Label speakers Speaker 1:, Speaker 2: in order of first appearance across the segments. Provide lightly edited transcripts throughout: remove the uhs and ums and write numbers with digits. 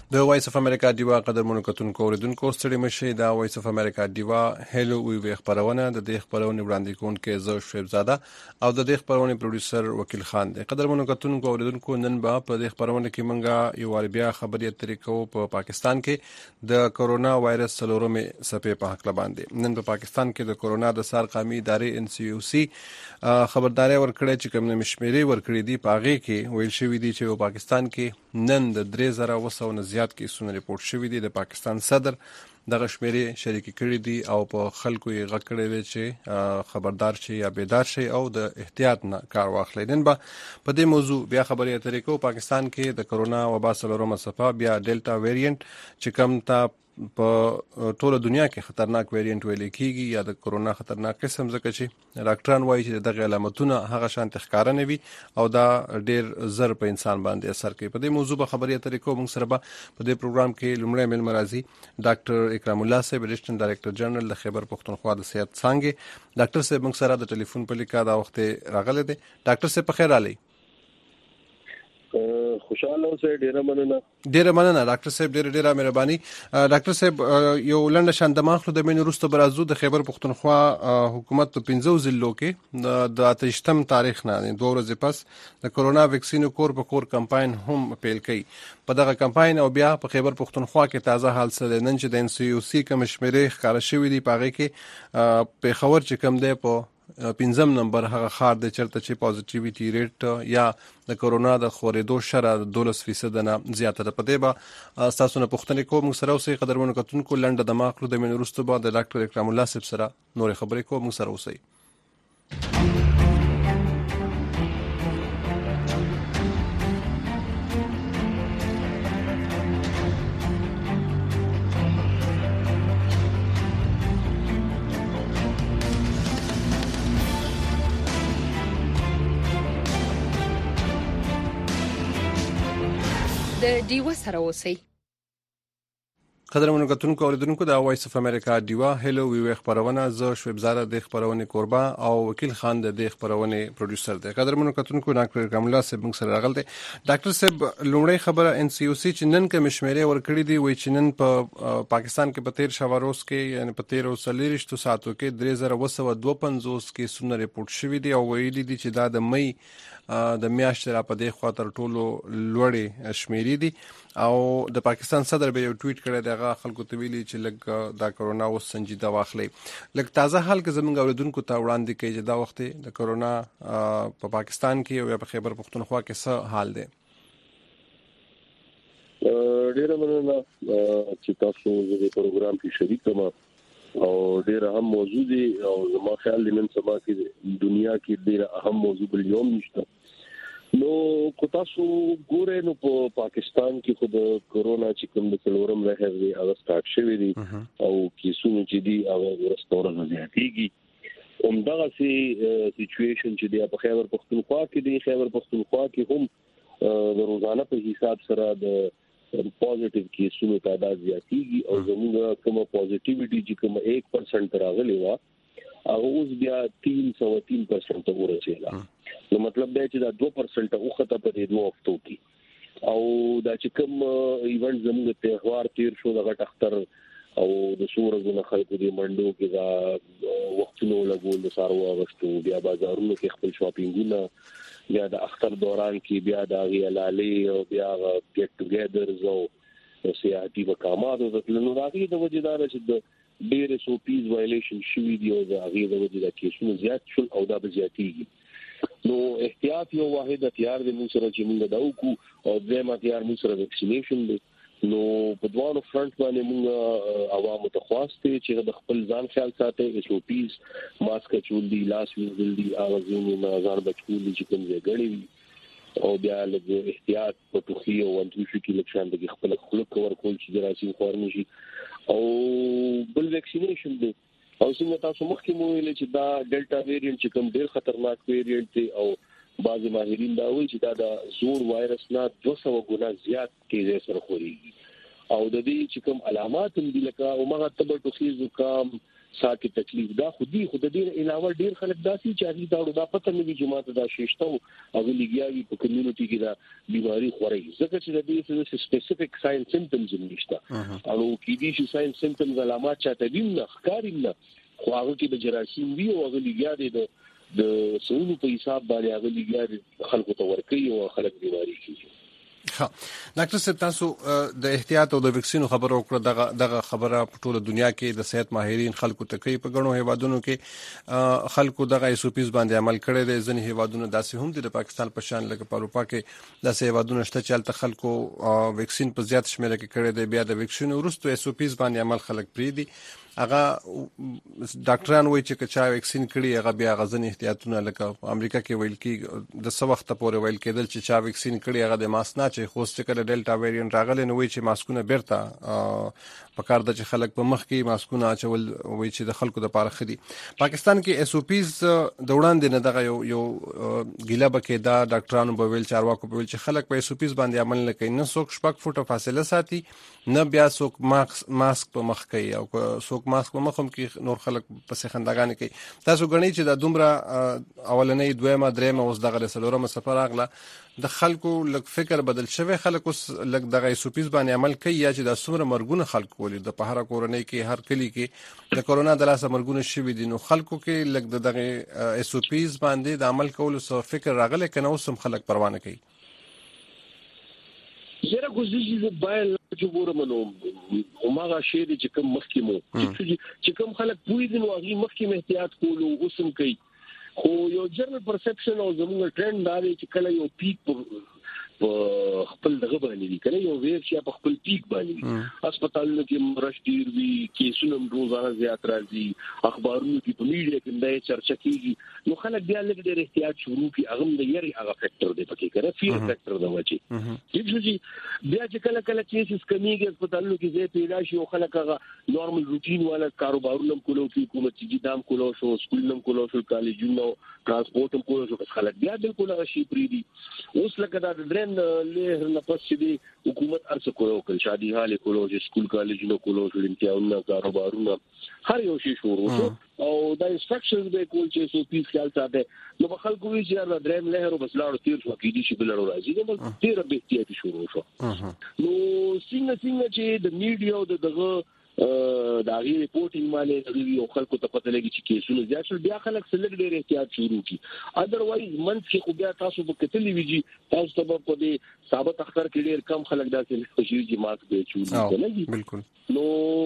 Speaker 1: د وایس اف امریکا دیوا قدرمنو کتونکو اوریدونکو ستړي مشي دا وایس اف امریکا دیوا هلو وی خبرونه د دې خبرونه وړاندې کوونکې زو شعیب زاده او د دې خبرونه پروډوسر وکیل خان دی. قدرمنو کتونکو اوریدونکو نن به په دې خبرونه کې منګه یو بیا خبرې طریقو په پاکستان کې د کورونا وایرس څلورمې څپې په حق باندې. نن په پاکستان کې د کورونا د سار قومي ادارې ان سی او سی خبرداري ورکړې چې کوم مشمېري ورکړې دي پاغه کې ویل شوی دی چې په پاکستان کې نن د 3000 زیات کیسونه ریپورت شوی دي. د پاکستان صدر دغه شمیرې شریک کړي دي او په خلکو یې غږ کړی دی چې خبردار شي یا بیدار شي او د احتیاط نه کار واخلي. نن به په دې موضوع بیا خبرې اترې کوو. پاکستان کې د کورونا وبا څلورمه څپه بیا ډیلټا ویریانت چې کوم ته په ټوله دنیا کې خطرناک ویریانت ویل کېږي یا د کورونا خطرناک قسم ځکه چې ډاکټران وایي چې دغه علامتونه هغه شان ښکاره نه وي او دا ډیر زر په انسان باندې اثر کوي. په دې موضوع به خبرې اترې کوو. موږ سره به په دې پروګرام کې لومړی مل مرازي ډاکټر اکرام الله صاحب ریجنرل ډایریکټر جنرال د خیبر پختونخوا د صحت څانګې. ډاکټر صاحب موږ سره د ټلیفون په لیکا دا وخت راغلی دی. ډاکټر صاحب په خیر علي.
Speaker 2: خوشاله اوسئ. ډیره مننه
Speaker 1: ډاکټر صاحب. ډیره مهرباني. ډاکټر صاحب یو لنډه شاندماخلو د مین وروسته برازو د خیبر پختونخوا حکومت په 15 ضلعو کې د 28 تاریخ نه 2 ورځې پس د کورونا ویکسین کور په کور کمپاین هم پیل کړي. په دغه کمپاین او بیا په خیبر پختونخوا کې تازه حال سره نن چې د ان سی او سی کمشمیرې ښکارا شوې دي پاغه کې په خبر چې کم دی په 15 نمبر هغه خار د چرته چې پوزټیویټی ریټ یا د کورونا د خورېدو شره 12% نه زیاته ده. په دې به تاسو نه پوښتنه کوم سره اوسې قدرمنو کتونکو لنډه د ماخلو د مین وروسته به د ډاکټر اکرام الله صاحب سره نور خبرې کوم سره اوسې.
Speaker 3: د دیوا سره اوسئ.
Speaker 1: قدرمنو کتونکو اوریدونکو د وایس اف امریکا دیوا هلو وی خبرونه زو شعیب زاده د خبرونه قربا او وکیل خان د خبرونه پروډوسر دی. قدرمنو کتونکو ډاکټر اکرام الله صاحب موږ سره راغلی. ډاکټر صاحب لومړی خبره ان سی او سی چې نن کوم شمیرې ورکړي دي وای چې نن په پاکستان کې په 13 شواروس کې یعنی په 13 ساعتو کې 3252 کیسونه ریپورت شوي دي او ویلي دي چې دا د مې د میاشتې را په دې خاطر ټولو لوړې شمیرې دي او د پاکستان صدر به یو ټویټ کړی دی هغه خلکو ته ویلي چې لږ دا کورونا اوس سنجیده واخلي. لږ تازه حال کې زموږ اوریدونکو ته وړاندې کوي چې دا وخت د کورونا په پاکستان کې او په خیبر پختونخوا کې څه حال دی.
Speaker 2: ډیره مننه چې تاسو د پروګرام کې شریک کما او ډیره اهم موضوع دی او زما خیال دی نن سبا کې دنیا کې ډیره اهم موضوع بل یوم نشته. نو کو تاسو ګورئ نو په پاکستان کې خود کورونا چې کوم د څلورم لهر دی هغه سٹارټ شوی دی او کیسونه چې دی هغه ورستورنه زیاتېږي. همدغه سي سچويشن چې دی په خیبر پختونخوا کې دی. خیبر پختونخوا کې هم د روزانه په حساب سره د پوزټیو کیسونو تعداد زیاتېږي او زموږ کوم پوزټیویټي چې کوم 1% راغلی و هغه اوس بیا 303% ورسېده. نو مطلب دا چې دا 2% اوخته په دې دوه هفتو کې او دا چې کوم ایونت زموږ تهوار تیر شو دغه اختر او د سورزونه خلکو دې منډو کې دا وختونو لګول د سارو اغشتو بیا بازارونو کې خپل شاپینګونه بیا د اختر دوران کې بیا د غیلالي او بیا ګټ ټوګیدرز او سیاحتي مقامات او د نوراغي د وجدار چې د ډېر سو پیس وایلیشن شوی دی او د هغه د وجې د کیسونو زیات شول او دا به زیاتېږي. نو احتیاط یو واحد هتیار دی موږ سره چې موږ دا وکړو او دیم هتیار موږ سره ویکسینیشن دی. نو په دوانو فرنٹ باندې موږ عوامو ته خواسته چې د خپل ځان خیال ساتي اس او پیس ماسک چول دی لاس ویل دی اوازونه نه ځان بچول دي چې کوم ځای غړي او بیا له احتیاط په توخي او انټوشي کې لکشان د خپل خلک کور کول چې دراسي خورنی شي او بل ویکسینیشن دی. او څنګه تاسو مخکې مو ویل چې دا ډیلټا ویریانت چې کوم ډیر خطرناک ویریانت دی او بعض ماهرین دا وایي چې دا د زور وایرس نه 200 غنا زیات کیږي سره خوريږي او د دې چې کوم علامات هم دي لکه او مغه تبه ټوخي زکام ساکي تکلیف دا خودي خود دې علاوه ډیر خلک داسي چې هغه دا پته نه دي چې ماته دا شیشته او لګیاوي په کمیونټي کې دا بیماری خوري ځکه چې د دې سپیسیفیک ساين سیمپټمز نشته او کې دي چې ساين سیمپټمز علامات چاته دي نه ښکاري نه خو هغه کې د جراثیم وی او هغه لګیا دي د سونو په حساب باندې هغه لګیا خلکو ته ورکي او خلک بیماری کیږي.
Speaker 1: ها ډاکټر صاحب تاسو د احتیاط او د ویکسینو خبرو وکړه دغه خبره په ټوله دنیا کې د صحت ماهرین خلکو ته کوي په غنو هیوادونو کې خلکو دغه ایسوپیز باندې عمل کړي دي ځنې هیوادونو داسې هم دي د پاکستان په شان لکه په اروپا کې داسې هیوادونو شته چې الته خلکو ویکسین په زیات شمیر کې کړي دي بیا د ویکسین وروسته ایسوپیز باندې عمل خلک پری دي هغه ډاکټران وایي چې کچا ویکسین کړي هغه بیا غزن احتیاطونه لکه امریکا کې ویل کی د څو وخت پورې ویل کېدل چې چا ویکسین کړي هغه د ماسک نه چې خوست کله ډیلټا ویریانټ راغلی نو وایي چې ماسکونه بیرته په کار د چې خلک په مخ کې ماسکونه اچول وایي چې د خلکو د پاره خدي پاکستان کې ایس او پیز د وړاندې نه دغه یو ګیله بکې دا ډاکټرانو په ویل چارواکو په ویل چې خلک په ایس او پیز باندې عمل نه کوي نه څوک شپږ فوټه فاصله ساتي نه بیا څوک ماسک په مخ کوي او څوک ماسک په مخ هم کې نور خلک پسې خنداګانې کوي تاسو غنئ چې د دومره اولنې دویمه درېمه اوس دغه سلورمه سفر اغله د خلکو لږ فکر بدل شوی خلک اوس لږ دغه ایسوپیز باندې عمل کوي یا چې د څومره مرګونه خلک ولې د په هر کورنۍ کې هر کلی کې د کورونا د لاسه مرګونه شوي دي نو خلکو کې لږ دغه ایسوپیز باندې د عمل کولو څه فکر راغلی کنه اوس هم خلک پروا نه کوي
Speaker 2: زه راغوزي باید چې ګورمنو هماغه شی چې کوم مخکمو چې کوم خلک پوي دي نو هغه مخکې احتیاط کولو اوسم کوي خو یو جنرال پرسپشن او زموږ ټرند دا دی چې کله یو پیک په خپل دغه باندې کله یو ویو چې په خپل پیک باندې هسپتالونو کې مرش ډیر وی کیسونه روزانه زیات راځي اخبارونو کې په میډیا کې دا چرچا کیږي نو خلک بیا لږ ډیر احتیاط شروع کی هغه د یری هغه فیکٹر دی پکې کړه فیر فیکٹر دا وچی چې بیا چې کله کیسز کمیږي هسپتالونو کې زه پیدا شي او خلک هغه نورمال روټین والا کاروبارونه کولو کې حکومت چې دام کولو شو سکولونو کولو شو کالجونو ترانسپورت کولو شو خلک بیا بالکل هغه شي پری دي اوس لکه دا درن له نه پس دي حکومت ارڅ کول شادي حال کولو چې سکول کالجونو کولو شو امتحانونه کاروبارونه هر یو شی شروع شو او دا انستراکشنز به کول چې سو پیس خیال ساته نو په خلکو وی چې درن له بس لاړو تیر شو کې دي چې بلړو راځي نو تیر به احتیاط شروع شو نو څنګه چې د میډیا او دغه دا غي ریپورټینګ باندې د یو خلکو ته پته لګي چې کیسونه زیات شول بیا خلک سلګ ډېر احتیاط شروع کی اذروایز منځ کې خو بیا تاسو په کتلې ویږي تاسو ته په دې ثابت اختر کې ډېر کم خلک داسې خوشي چې ماسک به چولې نه
Speaker 1: بالکل
Speaker 2: نو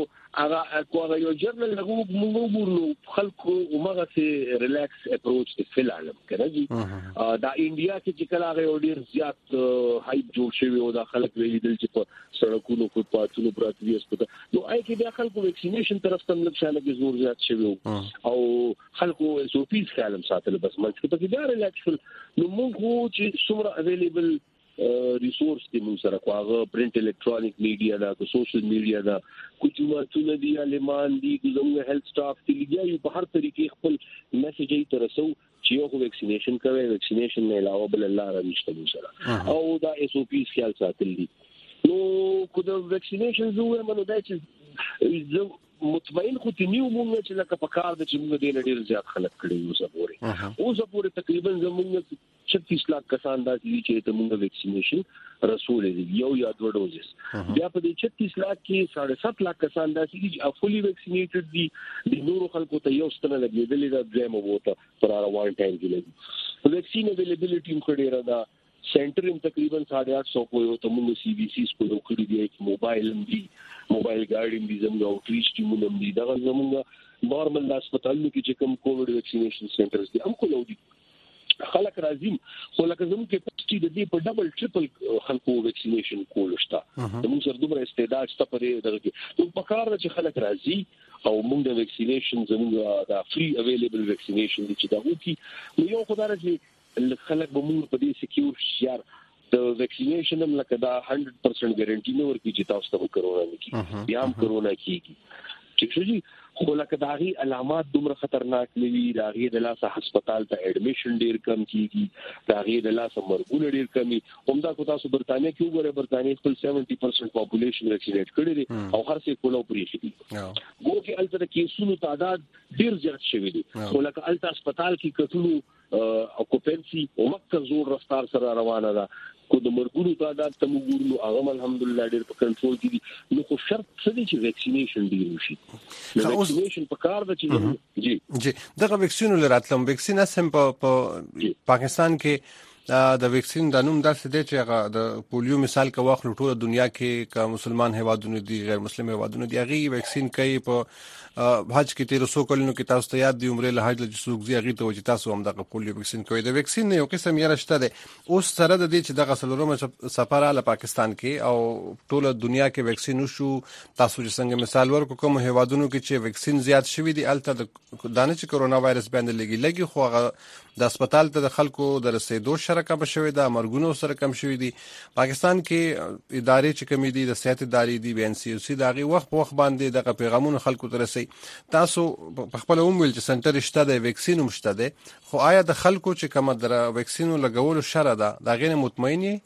Speaker 2: هغه یو جرنل هغه موږ ورنو خلکو عمره سي ریلیکس اپروچ ته فلالم کنه دا انډیا کې چې کله هغه ډېر زیات هایپ جوړ شوی او دا خلک ویل چې په سړکونو په پاتونو پراته دي اسپیټال نو آی کې بیا خلکو ویکسینیشن طرف ته لږ شانه کې زور زیات شوی او خلکو سو پیس خیالم ساتل بس مونږ ته کې دا ریلیکس نو موږ چې څومره اویلیبل ریسورس دی موږ سره کوغه پرنٹ الکترونیک میډیا دا کو سوشل میډیا دا کومه دي علمان دي زموږ هیلث سټاف دي لګي په هر طریقې خپل میسج یې ترسو چې یو ویکسینیشن کوي ویکسینیشن نه علاوه بل الله را نشته موږ سره او دا اس او پی خیال ساتل دي نو کو دا ویکسینیشن زوه منو دا چې مطمئن خو تنیو مونږ چې لکه په کار د چې موږ د ډېر زیات خلک کړي اوس پورې تقریبا زموږ 36 لک کسان دا چې ته موږ ویکسینیشن رسول دي یو یا دوه ډوزز بیا په دې 36 لک کې 7.5 لک کسان دا چې فولي ویکسینیټډ دي د نورو خلکو ته یو ستنه لګېدلې دا درېمه وته پر هغه وان ټایم کې لګي ویکسین اویلیبিলিټي هم کړي را سنټر هم تقریبا 850 کوو ته موږ سی بي سی سکول کړی دی موبایل هم دي موبایل ګاډي هم دي زموږ اوټریچ ټیمونه هم دي دا زموږ نورمال هسپتالونو کې چې کوم کووډ ویکسینیشن سنټرز دي هم کولو دي خلک راځي خو لکه زموږ کې پټي د دې په ډبل ټریپل خلکو ویکسینیشن کول شته موږ سره دومره استعداد شته په دې دغه کې نو په کار چې خلک راځي او موږ د ویکسینیشن زموږ دا فری اویلیبل ویکسینیشن چې دا وکي نو یو خدای راځي خلک به موږ په دې سکیور شيار د ویکسینیشن هم لکه دا 100% ګارانټي نه ورکړي چې تاسو ته کرونا نه کیږي بیا هم کرونا کیږي ٹھیک شو جی خو لکه داغي علامات دومره خطرناک نه وي، داغي د لاسه هسپتال ته اډمیشن ډیر کم کیږي، داغي د لاسه مرګونه ډیر کمی. همدا کو تاسو برتانیې کې وګورئ، برتانیې خپل 70% پاپولیشن ویکسینیټ کړی دي او هر څه کولو پریخي دي. ګوره کې الته کیسونو تعداد ډیر زیات شوی دی، خو لکه الته هسپتال کې کټونو اوکوپنسي او مکه زور رفتار سره روانه ده. کو د مرګونو تعداد ته موږ نو هغه الحمدلله ډیر په کنټرول کې دي. نو خو شرط څه دی چې ویکسینیشن ډیر وشي. ویکسینیشن په کار ده چې
Speaker 1: جی دغه ویکسین لراتلم ویکسین سم په پاکستان کې د ویکسین د نوم داسې دی چې هغه د پولیو مثال کا واخلو ټول دنیا کې کا مسلمان هیوادونو دي غیر مسلمان هیوادونو دي هغه ویکسین کوي. په حج کې 1300 کلونو کې تاسو ته یاد دی عمره له حج له سوګزي هغه ته وجه تاسو هم د پولیو ویکسین کوي. د ویکسین یو قسم یې راشته دی اوس سره د دې چې دغه سلورومه سفر له پاکستان کې او ټول دنیا کې ویکسین شو. تاسو چې څنګه مثال ورکو کوم هیوادونو کې چې ویکسین زیات شوی دی الته د دانه چې کرونا وایرس باندې لګي خو هغه د هسپتال ته د خلکو د رسیدو شرکه بشوي د مرګونو سره کم شوی دی. پاکستان کې ادارې چې کمی دي د صحت ادارې دي BNCC دغه وخت باندې دغه پیغامونه خلکو ته رسي. تاسو په خپل ویل چې سنټر شته د ویکسین هم شته دی، خو آیا د خلکو چې کوم در ویکسین لګولو شره ده دا غیر مطمئن یې؟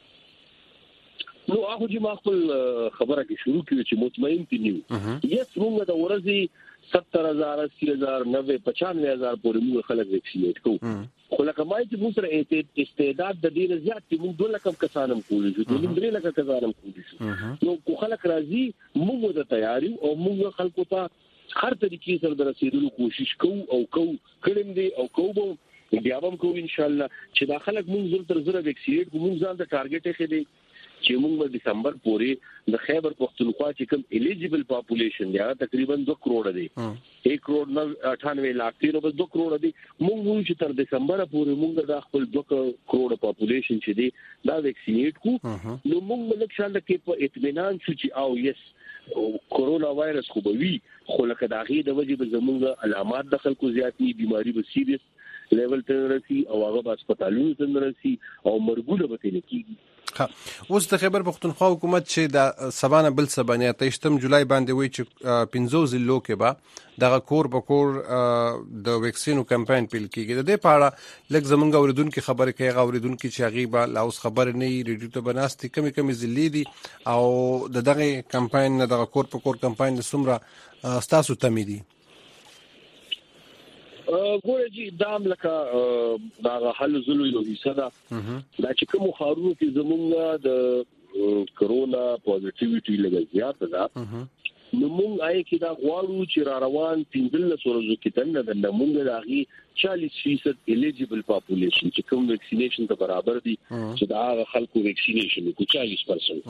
Speaker 2: نو هغه چې ما خپل خبره کې شروع کړو چې مطمئن دي نیو. یس موږ د ورځې 70,000 80,000 90 95,000 پورې موږ خلک ویکسینیټ کوو. خو لکه ما چې موږ سره استعداد د ډیر زیات چې موږ 2 لک کسانم کولی شو، 3 لک کسانم کولی شو. نو کو خلک راځي موږ د تیاری او موږ خلکو ته هر طریقې سره د رسیدلو کوشش کوو او کړم دي او کوو بیا هم کوو ان شاء الله چې دا خلک موږ زر تر زر ویکسینیټ کوو. موږ ځان ته ټارګټ یې کړی چې موږ په دسمبر پورې د خیبر پختونخوا چې کوم الیجیبل پاپولیشن دی هغه تقریبا 2 کروڑ دی، 1 کروڑ 98 لک دی، نو بس 2 کروڑ دی. موږ چې تر دسمبر پورې موږ د خپل 2 کروڑ پاپولیشن چې دی دا ویکسینیټ کوو. نو موږ لکه شاله کې په اطمینان شو چې او یس کورونا وایرس خو به وي، خو لکه د هغې د وجې به زموږ علامات د خلکو زیات وي، بیماری به سیریس لیول ته رسي او هغه به هسپتالونو ته رسي او مرګونه به ترې کېږي.
Speaker 1: اوس د خیبر پختونخوا حکومت چې د سبانه بل سبانه 28 جولای باندې وی چې 15 ضلعو کې به دغه کور په کور د ویکسینو کمپاین پیل کیږي. د دې په اړه لږ زمونږ اوریدونکو خبرې کوي، اوریدونکو چې هغه به لاوس خبر نه ریډیو ته بناستي کمی ضلع دي او دغه کمپاین دغه کور په کور کمپاین د سمره ستاسو تمې دي.
Speaker 2: ګوره جی دام لکه دا حل زلو یو حصہ ده دا چې کوم خارونو کې زمونږ د کرونا پوزټیویټي لګل زیات ده. نو مونږ آی کې دا غواړو چې را روان 15 ورځو کې تنه د مونږ راغي 40% الیجیبل پاپولیشن چې کوم ویکسینیشن ته برابر دي چې دا خلکو ویکسینیشن کو 40%.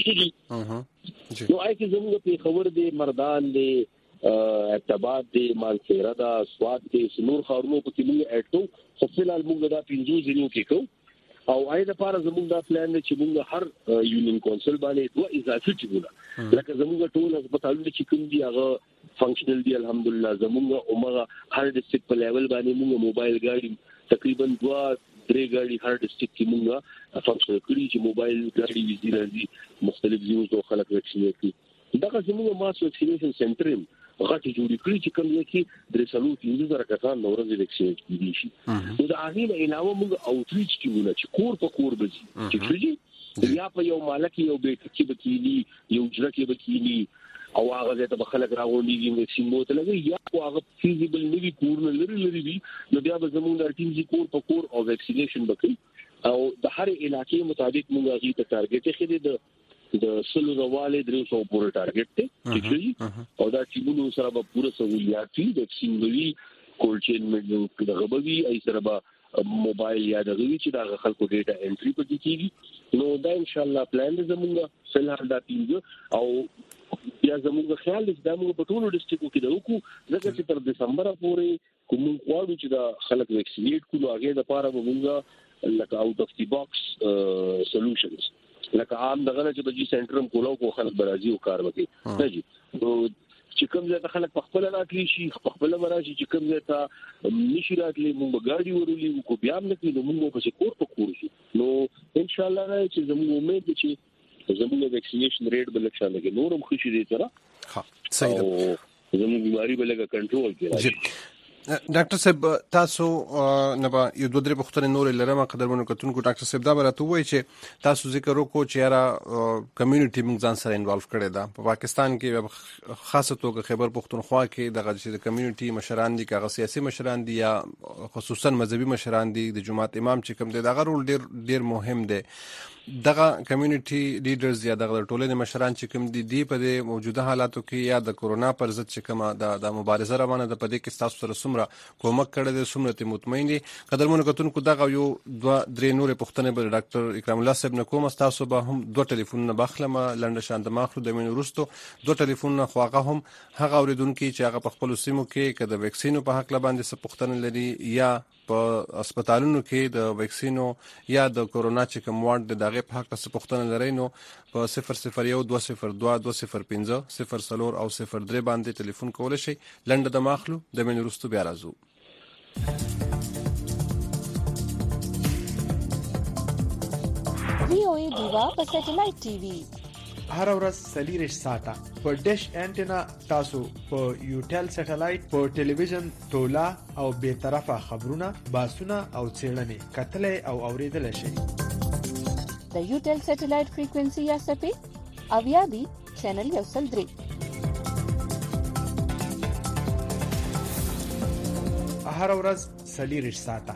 Speaker 2: نو آی کې زمونږ په خبر دي مردان دي ارتباط دی مالسیرا دا سواد دی سنور خارونو په کې موږ اټو خو فلال موږ دا 15 ځینو کې کو او آی د پاره زموږ دا پلان دی چې موږ هر یونین کونسل باندې 2 اضافي ټیمونه لکه زموږ ټول هسپتالونه چې کوم دي هغه فنکشنل دی الحمدلله. زموږ عمره هر ډیسټریکټ په لیول باندې موږ موبایل ګاډي تقریبا 2-3 ګاډي هر ډیسټریکټ کې موږ فنکشنل کړی چې موبایل ګاډي وزیر راځي مختلف ځایونو خلک ویکسینیټ کړي. دا زموږ ماس ویکسینیشن سنټر غټي جوړې کړې چې کوم یو کې درسلو 15,000 کسان نورځي ویکسینیټ کیدي شي. نو دا هغه علاوه موږ اوټریچ کیونه چې کور په کور بځي چې کړي یا په یو مالک یو بیت کې بکینی یو جره کې بکینی او هغه ته بخلک راغونډي ویکسین مو ته لګي یا هغه فیزیبل نه وي کور نه لري وي نو بیا به زموږ د ټیم کور په کور او ویکسینیشن وکړي او د هر علاقې مطابق موږ هغه ته ټارګټ کړی د سلو رواله 300 پورې ټارګټ ته چې او دا ټیمونو سره به پوره سہولیات دي د سینګلی کول چین مې د غبوي ای سره به موبایل یا د غوي چې د خلکو ډیټا انټری پکې کیږي. نو دا ان شاء الله پلان زموږ فلحال دا ټیم او بیا زموږ خیال دې د موږ په ټولو ډیسټریکټو کې د وکړو ځکه چې تر دسمبر پورې کوم غواړو چې د خلک ویکسینیټ کړو هغه د لپاره موږ لکه اوټ اف دی باکس سولوشنز لکه عام دغه چې بجې سنټرم کولو کو خلک برازي او کار وکړي نه جی. نو چې کوم ځای ته خلک په خپل راتلی شي په خپل مراشي چې کوم ځای ته نشي راتلی موږ ګاډي ورولې کو بیا هم نکړي نو موږ په کور په کور شو. نو ان شاء الله راځي چې زموږ امید دي چې زموږ ویکسینیشن ریټ بل څه لګي نورم خوشي دي سره.
Speaker 1: ها صحیح ده.
Speaker 2: زموږ بیماری به لږه کنټرول کړي.
Speaker 1: ډاکټر صاحب تاسو نه به یو دوه درې پوښتنې نورې لرم قدرمنو کتونکو. ډاکټر صاحب دا به راته ووایي چې تاسو ذکر وکړو چې یاره کمیونټي موږ ځان سره انوالو کړی ده په پاکستان کې خاصه توګه خیبر پښتونخوا کې دغه چې د کمیونټي مشران دي که سیاسي مشران دي یا خصوصا مذهبي مشران دي د جماعت امام چې کوم دی دغه رول ډیر مهم دی. دغه کمیونټي لیډرز یا دغه ټولنې مشران چې کوم دي په دې موجوده حالاتو کې یا د کورونا پر ضد چې کومه د مبارزه روانه ده په دې کې تاسو سره څومره کومک کړی دی څومره ته مطمئن دي؟ قدرمنو کتونکو دغه یو دوه درې نورې پوښتنې به ډاکټر اکرام الله صاحب نه کوم. تاسو به هم دوه ټلیفونونه باخلم لنډه شان د ماخلو د مینو وروستو دوه ټلیفونونه خو هغه هم هغه اوریدونکي چې هغه په خپل سیمو کې که د ویکسینو په حق باندې څه پوښتنه لري یا په هسپتالونو کې د ویکسینو یا د کورونا چې کوم وارډ د دغه په حق څه پوښتنه لري نو په 001220205 او 03 باندې ټلیفون کول شي. لنډه د ماخلو د مینو وروستو بیا راځو.
Speaker 3: VOA دیوا په سټلایټ ټي وي
Speaker 4: هر ورځ 40 ساعته په ډیش انټینا تاسو په یوټل سټلایټ په ټلویزیون تولا او به طرفه خبرونه باسونه او څېړنې کتلې او اوریدل شي.
Speaker 3: د یوټل سټلایټ فریکوئنسي یا سپی اویا دی چینل یو سل درې
Speaker 4: هر ورځ 40 ساعته.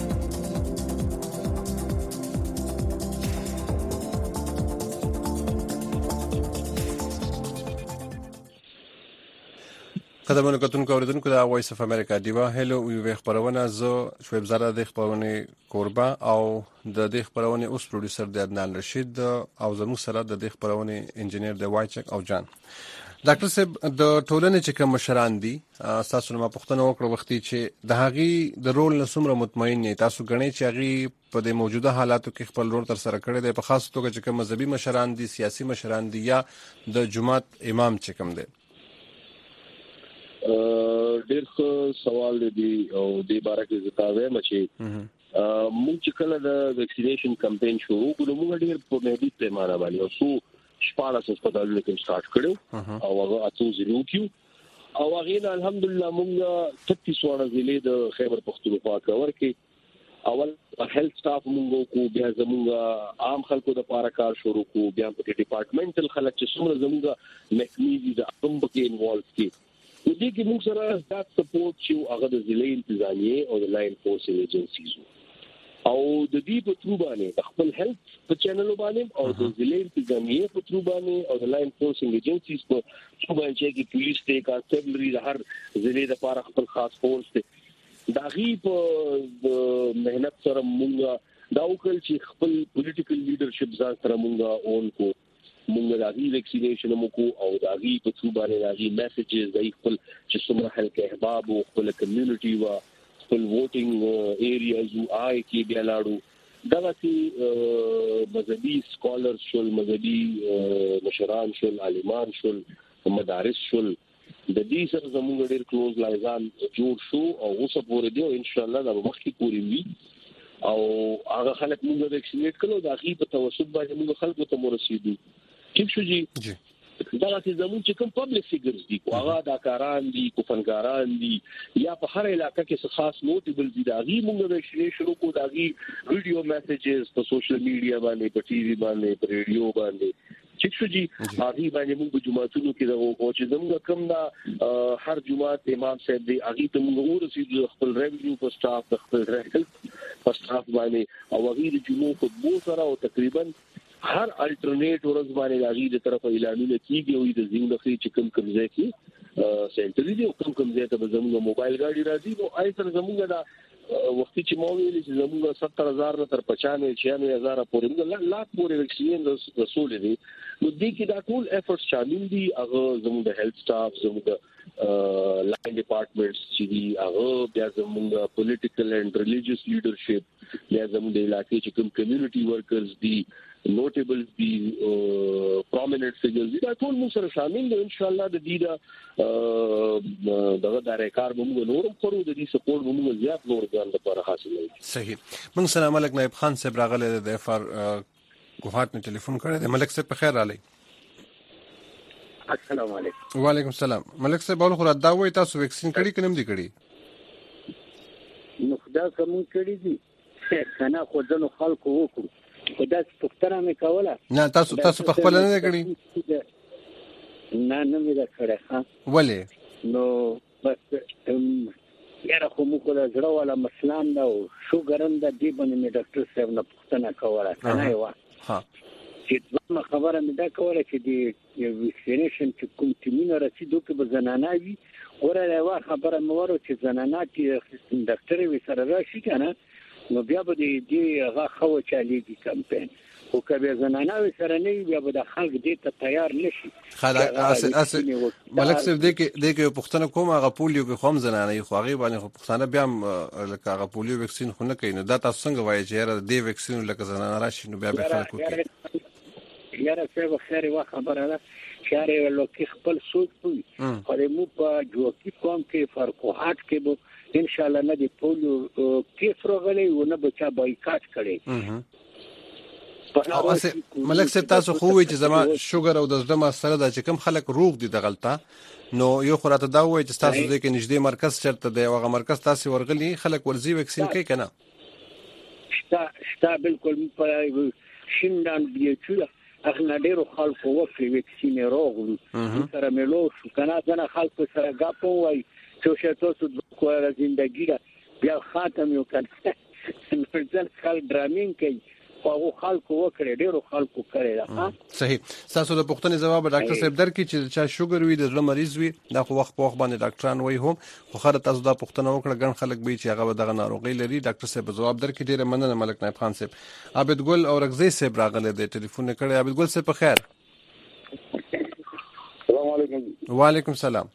Speaker 1: قدرمنو کتونکو اوریدونکو د وایس اف امریکا دیوا هلو وی خبرونه زه شعیب زاده د خبرونه کوربه او د دې خبرونه اوس پروډوسر د عدنان رشید او زموږ سره د دې خبرونه انجنیر د وایچک او جان. ډاکټر صاحب د ټولنې چې کوم مشران دي تاسو نو پوښتنه وکړه وختي چې د هغې د رول نسومره مطمئن نه تاسو غنئ چې هغې په د موجوده حالاتو کې خپل رول تر سره کړی دی په خاص توګه چې کوم مذهبي مشران دي سیاسي مشران دي یا د جماعت امام چې کوم دی؟
Speaker 2: ډېر ښه سوال دی او د باره کې زه تاسو ته چې موږ چې کله د ویکسینیشن کمپاین شروع کړو موږ ډېر په محدود پیمانه باندې او شپږ هسپتالونو کې سٹارټ کړو او هغه اته زیرو کیو او هغه الحمدلله موږ 33 وړه ضلع د خیبر پختونخوا کور کې اول هیلث سټاف موږ کو بیا زموږ عام خلکو د لپاره کار شروع کو بیا په ډپارټمنټل خلک چې څومره زموږ محکمې د اقم کې انوالو کی د دې کې موږ سره ستاسو سپورټ چې هغه د ضلع انتظامیه او د لاین فورس ایجنسیز او د دې په ترو باندې خپل هیلث په چینل باندې او د ضلع انتظامیه په ترو باندې او د لاین فورس ایجنسیز په ترو باندې چې پولیس ته کانسټیبلری د هر ضلع لپاره خپل خاص فورس ته دا غي په مهنت سره موږ دا وکړل چې خپل پولیټیکل لیډرشپ ځان سره موږ اون کو موږ د هغې ویکسینیشن موکو او د هغې په څو باندې د هغې میسیجز د خپل چې څومره خلک احباب او خپل کمیونټي و خپل ووټینګ ایریاز او آی کې بیا لاړو دغه مذهبي سکالرز شول مذهبي مشران شول عالمان شول مدارس شول د دې سره زموږ ډېر کلوز لایزان جوړ شو او اوس پورې دی او ان شاء الله دا مخکې پورې وي او هغه خلک موږ ویکسینیټ کړو د هغې په توسط باندې موږ خلکو ته ورسېدو. ٹھیک شو جی دا چې زموږ چې کوم پبلک فیګرز دي هغه اداکاران دي کوفنګاران دي یا په هر علاقې کې خاص نوټیبل دي دا غي موږ ویکسینیشن شروع کو دا غي ویډیو میسیجز په سوشل میډیا باندې په ټي وي باندې په ریډیو باندې ٹھیک شو جی هغه باندې موږ په جمعهتونو کې دا وو چې زموږ کوم دا هر جمعه امام صاحب دی هغه ته موږ ورسېدو خپل ریوینیو په سټاف د خپل هیلث په سټاف باندې او هغه د جمعو په بو سره او تقریبا هر الټرنیټ ورځ باندې راغی د طرفه اعلانونه کیږي او د زینو خې چې کوم کوم ځای کې سنټر دی او کوم ځای ته زموږ موبایل غاډي راځي نو آی تر زموږ دا وختي چې مو ویل چې زموږ 70000 نه تر 95-96000 پورې موږ لاک پورې ویکسین رسول دي نو دې کې دا ټول افورټس شامل دي هغه زموږ د هیلث سټاف زموږ لاین ډپارټمنټس چې دي هغه بیا زموږ پولیټیکل اینڈ ریلیجیس لیډرشپ بیا زموږ د علاقې چې کوم کمیونټي ورکرز دي نوټیبل دي پرومیننٹ فیګرز دي دا ټول موږ سره شامل دي ان شاء الله د دې دغه د ریکار موږ نورم کړو د دې سپورټ موږ زیات نور ځان لپاره حاصلوي.
Speaker 1: صحیح. موږ سره ملک نائب خان صاحب راغله د افر کوهات نه ټلیفون کړی دی. ملک صاحب په خیر رالی.
Speaker 5: السلام علیکم.
Speaker 1: وعلیکم السلام. ملک صاحب اول خو دا وایي تاسو ویکسین کړی که نه دي کړی؟
Speaker 5: نو خدا کوم کړی دي کنه خو ځنو خلکو وکړو خدا پښتنه مې کوله.
Speaker 1: نه تاسو په خپل نه کړی؟
Speaker 5: نه مې دا کړی. ها
Speaker 1: ولې؟
Speaker 5: نو بس یاره خو موږ د زړه والا مسلمان دا شوګرم د دې باندې مې ډاکټر صاحب نه پښتنه کوله کنه یو
Speaker 1: ها
Speaker 5: چې ځما خبره مې دا کوله چې د ویکسینیشن چې کوم تیمونه رسیدو کې به زنانه وي ورته یو خبره مې ورو چې زنانه چې ډاکټر وي سره راشي کنه نو بیا به دې هغه خو چاليږي کمپاین او کبه زنانه وي سره نه بیا به د خلک دې ته تیار نشي.
Speaker 1: ملک صاحب دې کې پښتنه کوم هغه پولیو کې قوم زنانه خو هغه باندې خو پښتنه بیا لکه هغه پولیو ویکسین خو نه کوي. نو دا تاسو څنګه وایي چې یاره دې ویکسین لکه زنانه راشي نو بیا به خلک کوي؟
Speaker 5: یاره څه خیر وا خبره ده چې یاره لکه خپل سوچ کوي خو مو په جوړی کوم کې فرقوحات کې به ان شاء الله نه دی پولیو کیس راغلی و نه بچا بایکاټ کړي.
Speaker 1: ملک صاحب تاسو خو وی چې زما شوګر او د زړه مسله ده چې کم خلک روغ دي د غلطه نو یو خراته دا وای چې تاسو دې کې نږدې مرکز چرته دی هغه مرکز تاسو ورغلی خلک ورزي ویکسین کوي کنه؟
Speaker 5: شتا بالکل په شیندان دی چې اخنا ډیرو خلکو وکړي ویکسین راغلو سره ملو شو کنه ځنه خلکو سره غاپو وای چې تاسو د کوه ژوندۍ بیا خاتم یو کړ نو خلک ډرامینګ کوي او خلکو وکړي ډیرو خلکو کړي.
Speaker 1: صحیح. تاسو د پښتنې جواب ډاکټر صاحب درکې چې چا شوګر وي د زړه مریض وي دا خو وخت په وخت باندې ډاکټران وایي هم خو خره تاسو دا پښتنه وکړه ګڼ خلک به چې هغه دغه ناروغي لري. ډاکټر صاحب جواب درکې ډیره مننه. ملک نایب خان صاحب عابد ګل او رغزی صاحب راغله د ټلیفون کړي. عابد ګل صاحب په خیر؟
Speaker 2: السلام علیکم.
Speaker 1: وعلیکم السلام.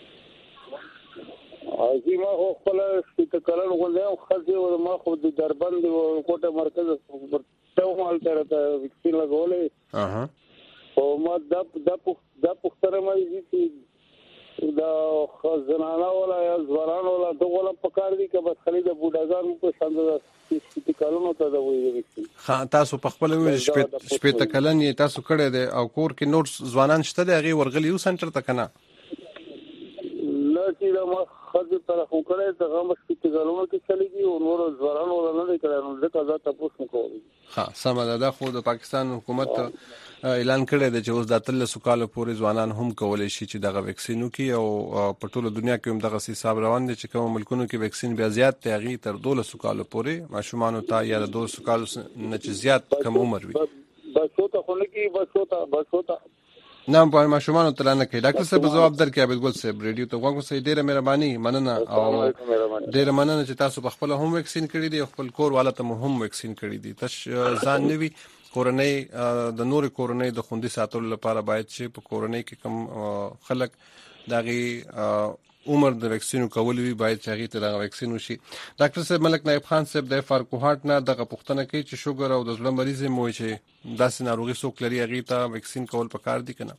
Speaker 2: عظیمه خو خپل ستکلن غوډه خزي او ما خو د دربند کوټه مرکز ته مال ترته ویکسین لګولې او ما د پختره مې چې دا خزانه ولا یا زوران ولا دغه په کار دي که بس خالي د بوډاګان په شاند ستکلن ته دا وایي ویکسین.
Speaker 1: تاسو په خپل شپې تکلن یې تاسو کړی دی او کور کې نور ځوانان شته دی هغه ورغلی یو سنټر ته کنه؟
Speaker 2: چې دا ما خځه تر خو کړه ته غو مشکې ګالونو کې چلیږي او نور ځوانان ولا نه کړي نو ځکه دا تاسو نه کوي.
Speaker 1: ها سمه ده. خو د پاکستان حکومت اعلان کړی دی چې اوس د 13 کال پورې ځوانان هم کولای شي چې دغه ویکسین وکړي او په ټوله دنیا کې هم دغه حساب روان دي چې کوم ملکونو کې ویکسین بیا زیات تیغي تر 12 کال پورې ماشومان ته یا د 12 کال نه چې زیات کم عمر وي
Speaker 2: بس ته خو نه کې بس ته
Speaker 1: نه په ماشومان ته نه کوي. ډاکټر صاحب جواب درکې. عبد ګل صاحب ریډیو ته وګورئ. سي ډیره مهرباني مننه او ډیره مننه چې تاسو په خپل هم ویکسین کړی دی خپل کور والا ته هم ویکسین کړی دی. تاسو ځان نوي کورنۍ د نور کورنۍ د خوندي ساتلو لپاره باید چې په کورنۍ کې کم خلک دغه عمر د ویکسین کول وی باید چې هغه ته د ویکسین وشي. ډاکټر صاحب ملک نایب خان صاحب د فرقوحات نه دغه پښتنه کوي چې شوګر او د زړه مریض مو چې داسې ناروغي څوک لري هغه ته ویکسین کول پکار دي کنه؟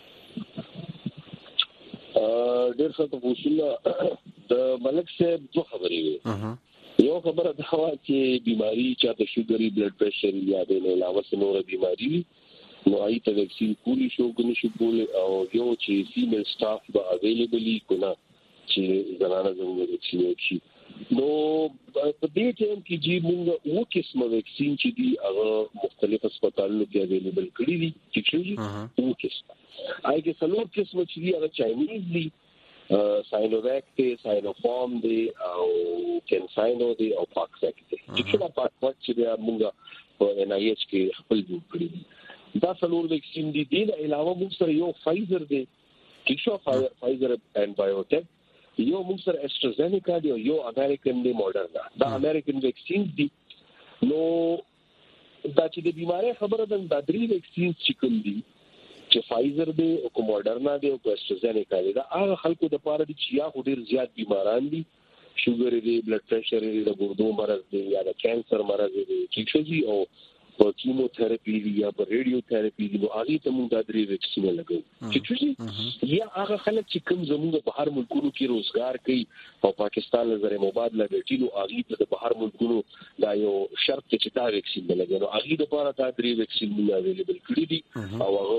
Speaker 2: ډیر څه په وسیله د ملک صاحب دوه خبرې وي. یو خبره دا و چې بیماری چې د شوګري بلډ پريشر یا د علاوه نور بیماری نو ایته ویکسین کولی شو کنه شو کول او یو چې فیمیل سټاف به اویلیبلی کونه چې زنانه زموږ ویکسین شي نو په دې ټیم کې چې موږ وو قسمه ویکسین چې دی هغه مختلف هسپتالونو کې اویلیبل کړی دي چې وو قسمه هغه څلور قسمه چې دی هغه چاینیز دي ساينوواک دی ساينوفارم دی او کینساینو دی او پاکساک دی چې دا پاکساک چې موږ په NIH کې خپل جوړ کړی دا څلور ویکسین دي. د علاوه موږ سره یو فایزر دی چې شو فایزر اینڈ بایوټیک یو موږ سره اسټرازینیکا دی او یو امریکن دی موډرنا. دا امریکن ویکسین دي نو دا چې د بیماری خبره ده د درې ویکسین چې کوم دي چې فایزر دی او موډرنا دی او اسټرازینیکا دی دا هغه خلکو د پاره دي چې یا ډیر زیات بیماران دي شوګر دی بلډ پريشر دی د ګردو مرض دی یا د کانسر مرض دی چې او په کیموتراپي یا په ریډیو تراپي دی نو هغه ته موږ د درې ویکسین لګو چې یا هغه خلک چې کوم زموږ په هر ملکونو کې روزګار کوي او پاکستان نظر مبادله کوي نو هغه ته په هر ملکونو دا یو شرط چې دا ویکسین لګو نو هغه د لپاره دا درې ویکسین موږ اویلیبل کړی دي او هغه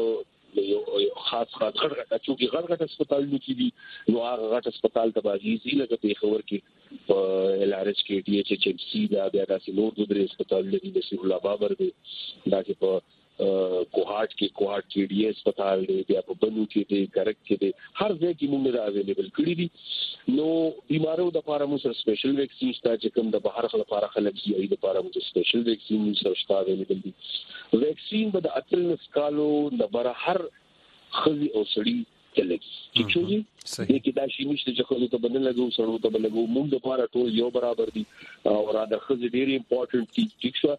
Speaker 2: یو خاص غټ چونکی غټ هسپتالونو کې دي نو هغه غټ هسپتال ته باندې لکه په خبر کې په LRH کې DHHMC دا بیا داسې نور د درې هسپتالونو دي نصیر الله بابر دی دا چې په کوهاټ کې ډي هسپتال دی بیا په بنو کې دی کرک کې دی هر ځای کې موږ دا اویلیبل کړی دي نو بیمارو د لپاره موږ سپیشل ویکسین شته چې کوم د بهر خلک لپاره خلک یې د لپاره موږ سپیشل ویکسین موږ شته اویلیبل دي ویکسین به د اتل نسکالو د بهر هر خزي او سړی چلګي چې چوي دې کې دا شي نشته چې خو ته بدل لګو سړو ته بدل لګو موږ د لپاره ټول یو برابر دي او را د خزي ډېری امپورټنت دي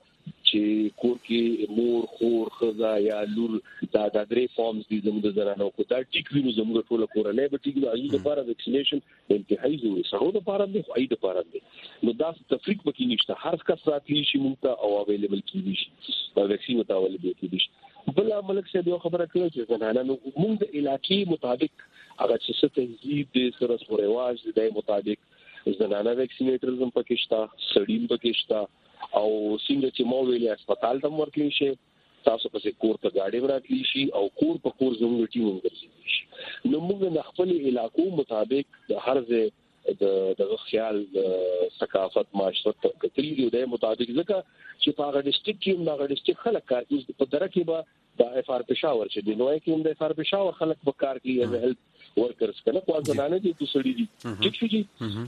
Speaker 2: چې کور کې مور خور خزا یا لور دا د درې فارمز دي زموږ د زرانو کو دا ټیک وینو زموږ ټول کورنۍ به ټیک دی د لپاره ویکسینیشن انتهایی ضروري سره د لپاره دی خو اې د لپاره دی نو دا تفریق پکې نشته هر کس راتلی شي موږ ته او اویلیبل کیږي شي دا ویکسین ته اویلیبل کیږي شي بل ملک شه یو خبره کوي چې زنانه نو موږ د علاقې مطابق هغه چې تهذیب د سره سورواج د مطابق زنانه ویکسینیټرزم پکې شته سړیم پکې شته او څنګه چې مو ویلې هسپتال ته ورکړی شي تاسو په کور ته گاډي ورکړی شي او کور په کور زموږ ټیم ورکړي شي نو موږ د خپل علاقو مطابق د هر ځای د خیال ثقافت معاشرت کتري دی مطابق ځکه چې په هغه ډیسټریکټ کې هغه ډیسټریکټ خلک کار کوي په درکه به د FR پېښور چې د نوې کې د FR پېښور خلک به کار کوي از هیلث ورکرز کنه په ځانانه دي د سړي دي ټیک شي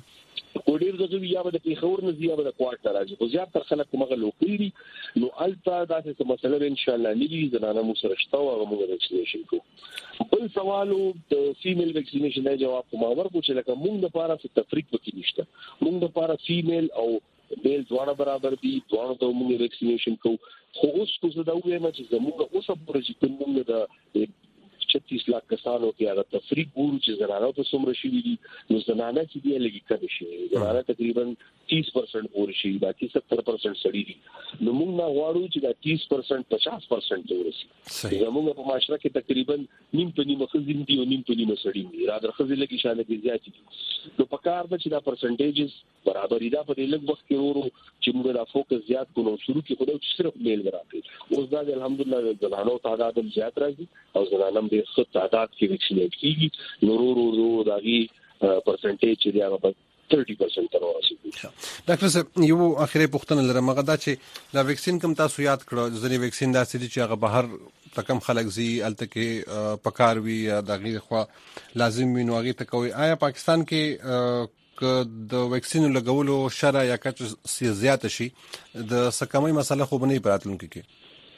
Speaker 2: کوډیر د زوی یا د پیښور نه زیاده د کوارټر راځي خو زیات تر خلک کومه لوکل دي نو البته دا څه مسله ان شاء الله نیلی زنانه مو سره شته او موږ ویکسینیشن کوو بل سوالو د فیمیل ویکسینیشن نه جواب کوم ورکو چې لکه موږ د لپاره څه تفریق وکړي نشته موږ د لپاره فیمیل او بیل دواړه برابر دي دواړه ته موږ ویکسینیشن کوو خو اوس کو زه دا وایم چې زموږ اوس په پروژې کې موږ د 36 لک کسانو کې هغه تفریق ګورو چې زنانه ته څومره شي دي نو زنانه چې دی لګي کړي شي زنانه تقریبا 30% پورې شي باقي 70% سړي دي نو موږ نه غواړو چې دا 30% 50% ته ورسي زموږ په معاشره کې تقریبا نیم په نیمه خزین دي او نیم په نیمه سړي دي را درخزي لګي شانه کې زیات دي نو په کار د چې دا پرسنټیجز برابر دي په دې لږ وخت کې ورو چې موږ دا فوکس زیات کوو شروع کې خو دا صرف میل راځي اوس دا الحمدلله زنانو تعداد زیات راځي او زنانم د څه تعداد کې ویکسینیټ کیږي نورو داغي پرسنټیج چې دی هغه 30% تر ورسېږي.
Speaker 1: ډاکټر صاحب یو اخیری پوښتنه لرم هغه دا چې دا ویکسین کوم تاسو یاد کړو ځنې ویکسین داسې دي چې هغه بهر تکم خلک زی الته کې پکار وی دا غیر خو لازم وي نو هغه ته کوي آیا پاکستان کې د ویکسین لګولو شرع یا کچ زیات شي د سکمای مسله خو بنې پراتلونکو کې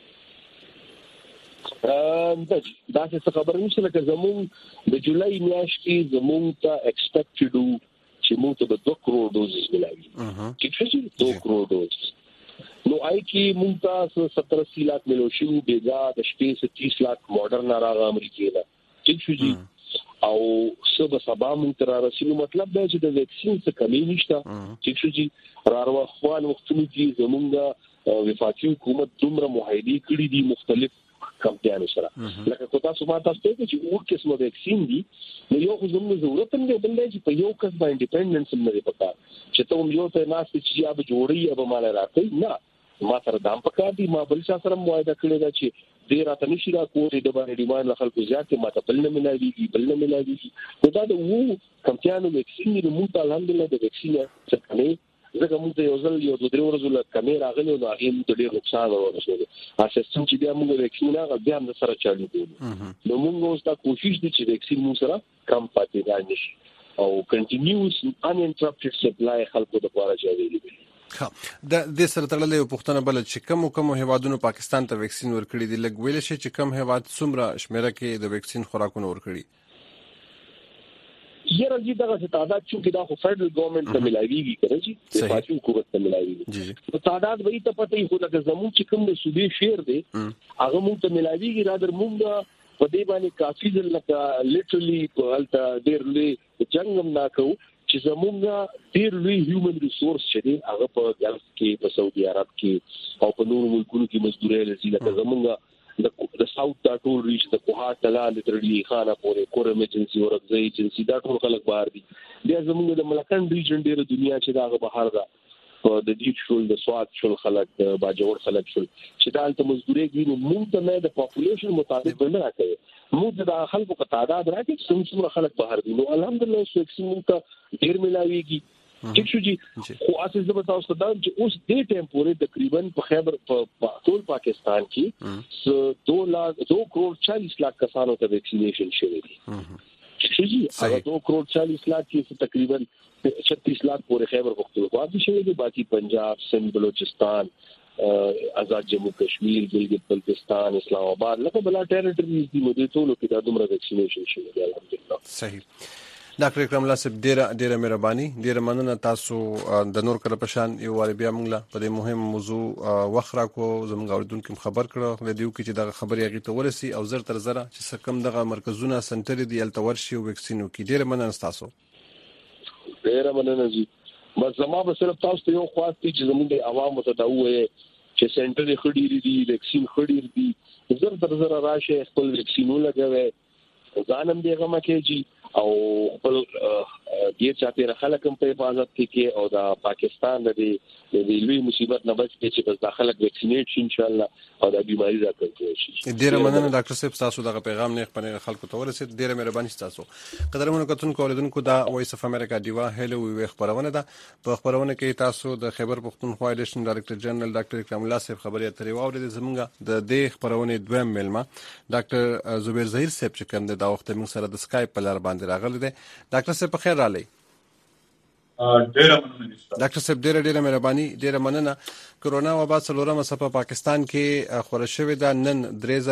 Speaker 2: دا څه خبر نشته لکه زموږ د جولای میاشت کې زموږ ته ایکسپیکټډ چې موږ ته 2 کروڑ ډوزز ملایي چې څه 2 کروڑ ډوزز نو آی کې موږ ته 70 لک ملو شو بیګا د شپې 30 لک ماډرن راغ امریکای دا ټیک شو او سبا موږ تر رسېدو مطلب دا چې د ویکسین څخه کمی نشته ټیک شو راروه خوان وختونو کې زموږ وفاقي حکومت دومره معاهده کړې دي مختلف کمپیانو سره لکه کو تاسو ما تاسو ته چې اور قسمه ویکسین دي نو یو خو زموږ ضرورت هم دی بل دی چې په یو کس باندې ډیپندنس هم نه دی پکار چې ته یو ته ناس چې یا به جوړي یا به مال راکې نه ما سره دام پکار دي ما بل څه سره معاهده کړی دا چې ډیر راته نشي را کوې د باندې ډیماند خلکو زیات ما ته بل نه ملایوي نو دا د وو کمپیانو ویکسین دی موږ ته الحمدلله د ویکسین څخه نه زګه موږ ته یو ځل یو د درو ورځې له کیمرا غلې نو هغه ته ډیر نقصان ورسول اساس چې بیا موږ ویکسین هغه بیا هم سره چالو کوو نو موږ اوس دا کوشش دي چې ویکسین موږ سره کم پاتې راځي او کنټینیوس ان انټرپټډ سپلای خلکو د لپاره چالو
Speaker 1: د سره تړلې یو پوښتنه بل چې کوم هیوادونو پاکستان ته ویکسین ورکړي دي لګ ویل شي چې کوم هیواد څومره شمیره کې د ویکسین خوراکونه ورکړي
Speaker 2: یہ رضی دغه تعداد چې دا خو فدرل ګورنمنت ته ملایويږي کنه چې پاتې حکومت ته ملایويږي نو تعداد به ته پته خو لکه زموږ چې کوم د صوبې شیر دی هغه موږ ته ملایويږي را در موږ په دې باندې کافي ځل لکه لیټرلی په الته ډیر لوی جنگم ناکو چې زموږ ډیر لوی هیومن ریسورس چې دی هغه په ګلف کې په سعودي عرب کې او په نورو ملکونو کې مزدوري لسی لکه زموږ د ساوث دا ټول ریچ د کوهاټ لاندې تر دی خانه پورې کورم ایجنسی او رغزي ایجنسی دا ټول خلک بهر دي بیا زموږ د ملکن ریجن ډیره دنیا چې دا بهر ده په د دې شول د سواد شول خلک باجوړ خلک شول چې دا الته مزدوري کوي نو موږ ته نه د پاپولیشن مطابق نه راکوي موږ د خلکو په تعداد راکې څومره خلک بهر دي نو الحمدلله ویکسین ته ډیر ملاويږي ٹھیک شو جی خو اساس د تاسو ته دا چې اوس دې ټیم پورې تقریبا په خیبر په ټول پاکستان کې 2 کروڑ 40 लाख کسانو ته ویکسینیشن شوی دی ٹھیک جی هغه 2 کروڑ 40 लाख کې تقریبا 36 लाख پورې خیبر پختونخوا کې شوی دی باقي پنجاب سندھ بلوچستان آزاد جموں کشمیر گلگت بلتستان اسلام آباد لکه بلا ټریټریز دی نو د ټولو کې د دومره ویکسینیشن شوی دی الحمدلله
Speaker 1: صحیح ډاکټر اکرام الله صاحب ډیره مهرباني ډیره مننه تاسو د نور کله پشان یو واری بیا موږ په دې مهم موضوع وخرا کو زموږ اوریدونکو خبر کړو د دیو کې چې د خبري هغه ته ورسي او زر تر زره چې کم دغه مرکزونه سنټر دی التور شي ویکسینو کې ډیره مننه تاسو
Speaker 2: ډیره مننه جی بس زما به صرف تاسو ته یو خواست چې زموږ د عوامو ته دا وایي چې سنټر خړډيري دي ویکسین خړډير دي زر تر زره راشه خپل ویکسینو لګوي ځانم دی غما کې جی او خپل دې چاته خلک هم په حفاظت کې او د پاکستان د لوی مصیبت نه بچ کې چې بس داخله ویکسینیټ شي ان شاء الله او د بیماری راکړي شي
Speaker 1: ډیره مننه ډاکټر صاحب تاسو دغه پیغام نه خپل خلکو ته ورسید ډیره مهرباني تاسو قدرمنو کتونکو اوریدونکو دا وایس اف امریکا دیوا هلو وی خبرونه ده په خبرونه کې تاسو د خیبر پختونخوا ایډیشن ډایریکټر جنرال ډاکټر اکرام الله صاحب خبري اترې واورید زمونږ د دې خبرونه دویم ملما ډاکټر زبیر ظهیر صاحب چې کوم د وخت موږ سره د سکایپ په لار باندې راغلی دی ډاکټر صاحب په خیر راغلی
Speaker 6: ډیره مننه
Speaker 1: ډاکټر صاحب ډیره مهرباني ډیره مننه کرونا وبا څلورمه صفه پاکستان کې خورا شوې ده نن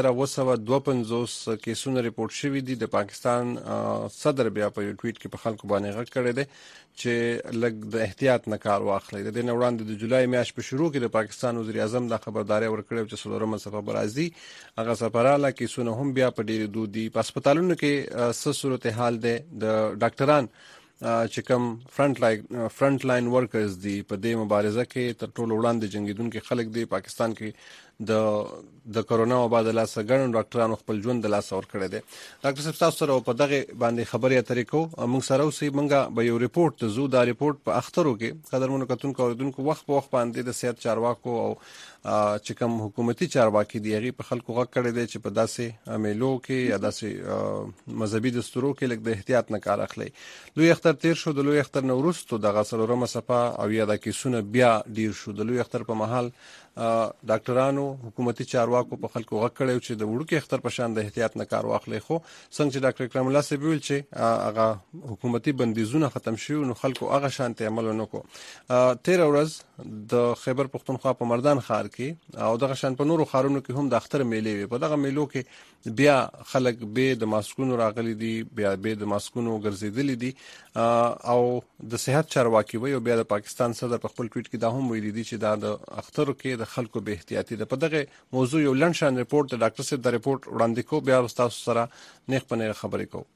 Speaker 1: 3252 کیسونه ریپورت شوي دي د پاکستان صدر بیا په یو ټویټ کې په خلکو باندې غږ کړی دی چې لږ د احتیاط نه کار واخلي د دې وړاندې د جولای میاشت په شروع کې د پاکستان وزیر اعظم دا خبرداري ورکړې چې څلورمه صفه برازي هغه سفراله کیسونه هم بیا په ډیره دودي په هسپتالونو کې څه صورتحال ده د ډاکټران چې کوم فرنٹ لاین ورکرز دی په دې مبارزه کې تر ټولو وړاندې جنگیدونکو خلک دی پاکستان کې د کرونا وبا د لاسه ګڼ ډاکټرانو خپل ژوند د لاسه ور کړی دی ډاکټر صاحب تاسو سره په دغه باندې خبرې اترې کو موږ سره اوسې موږ به یو ریپورت ته زو دا ریپورت په اخترو کې قدرمنو کتونکو اوریدونکو وخت په وخت باندې د صحت چارواکو او چې کوم حکومتي چارواکي دی هغه په خلکو غږ کړی دی چې په داسې عملو کې یا داسې مذهبي دستورو کې لږ د احتیاط نه کار اخلي لوی اختر تیر شو د لوی اختر نورستو د غسلورمه صفه او یا د کیسونه بیا ډیر شو د لوی اختر په محل ډاکټرانو حکومتي چارواکو په خلکو غږ کړی چې د وړوکی اختر په شان د احتیاط نه کار واخلي خو څنګه چې ډاکټر اکرام الله صاحب ویل چې هغه حکومتي بندیزونه ختم شوه نو خلکو هغه شانته عمل ونکو 13 ورځ د خیبر پختونخوا په مردان ښار کې او دغه شان په نورو ښارونو کې هم د اختر میلې وي په دغه میلو کې بیا خلک به د ماسکونو راغلي دي بیا به د ماسکونو ګرځیدلي دي او د صحت چارواکي وي او بیا د پاکستان صدر په خپل ټویټ کې دا هم ویلي دي چې دا د اختر کې د خلکو به احتیاطي ده په دغه موضوع یو لنډ ریپورت د ډاکټر صاحب د ریپورت وړاندې کو بیا تاسو سره نیخ پنه خبرې کو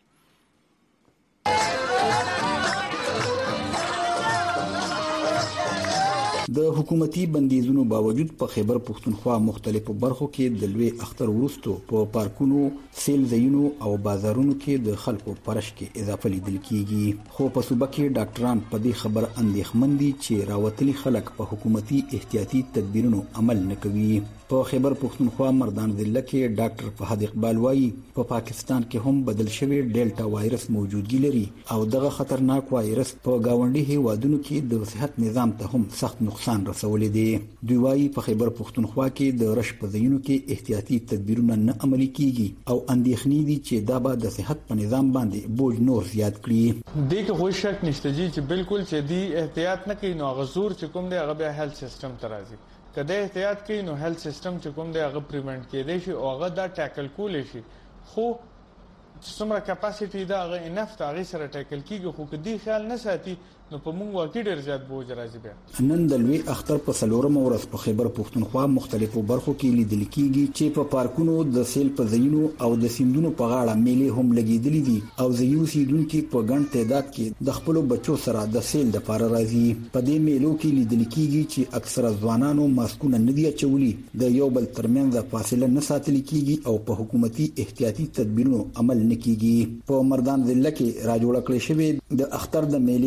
Speaker 7: د حکومتي بندیزونو باوجود په خیبر پختونخوا مختلفو برخو کې د لوی اختر وروسته په پارکونو سیل ځایونو او بازارونو کې د خلکو پرش کې اضافه لیدل کیږي خو په صوبه کې ډاکټران په دې خبر اندېښمن دي چې راوتلي خلک په حکومتي احتیاطي تدبیرونو عمل نه کوي په خیبر پختونخوا مردان ضلع کې ډاکټر فهد اقبال وايي په پاکستان کې هم بدل شوی ډیلټا وایرس موجودګي لري او دغه خطرناک وایرس په گاونډي هیوادونو کې د صحت نظام ته هم سخت نقصان رسولې دي دوی وايي په خیبر پختونخوا کې د رش په ځایونو کې احتیاطي تدبیرونه نه عملي کیږي او اندېښنې دي چې دا به د صحت په نظام باندې بوج نور زیات کړي
Speaker 4: دې کې خو شک نشته چې بالکل چې دی احتیاط نه کوي نو غزور چې کوم دی هغه به هیلث سیستم ته راځي کله احتیاط کوي نو هیلث سیستم چې کوم دی هغه پریونټ کېدای شي او هغه دا ټیکل کول شي خو څومره کیپاسټي دا هغه انف ته هغه سره ټیکل کیږي خو کدي خیال نه ساتي نو په موږ واقع ډیر زیات بوج راځي بیا
Speaker 7: نن د لوی اختر په څلورمه ورځ په خیبر پختونخوا مختلفو برخو کې لیدل کیږي چې په پارکونو د سیل په ځایونو او د سیندونو په غاړه میلې هم لګیدلې دي او ځایو سیدونکو په ګڼ تعداد کې د خپل بچو سره د سیل د لپاره راځي په دې میلو کې لیدل کیږي چې اکثره ځوانانو ماسکونه نه دی اچولي د یو بل ترمنځ فاصله نه ساتل کیږي او په حکومتي احتیاطي تدبیرونو عمل نه کیږي په مردان ضلع کې راجوړ کړی شوی د اختر د میلې مالک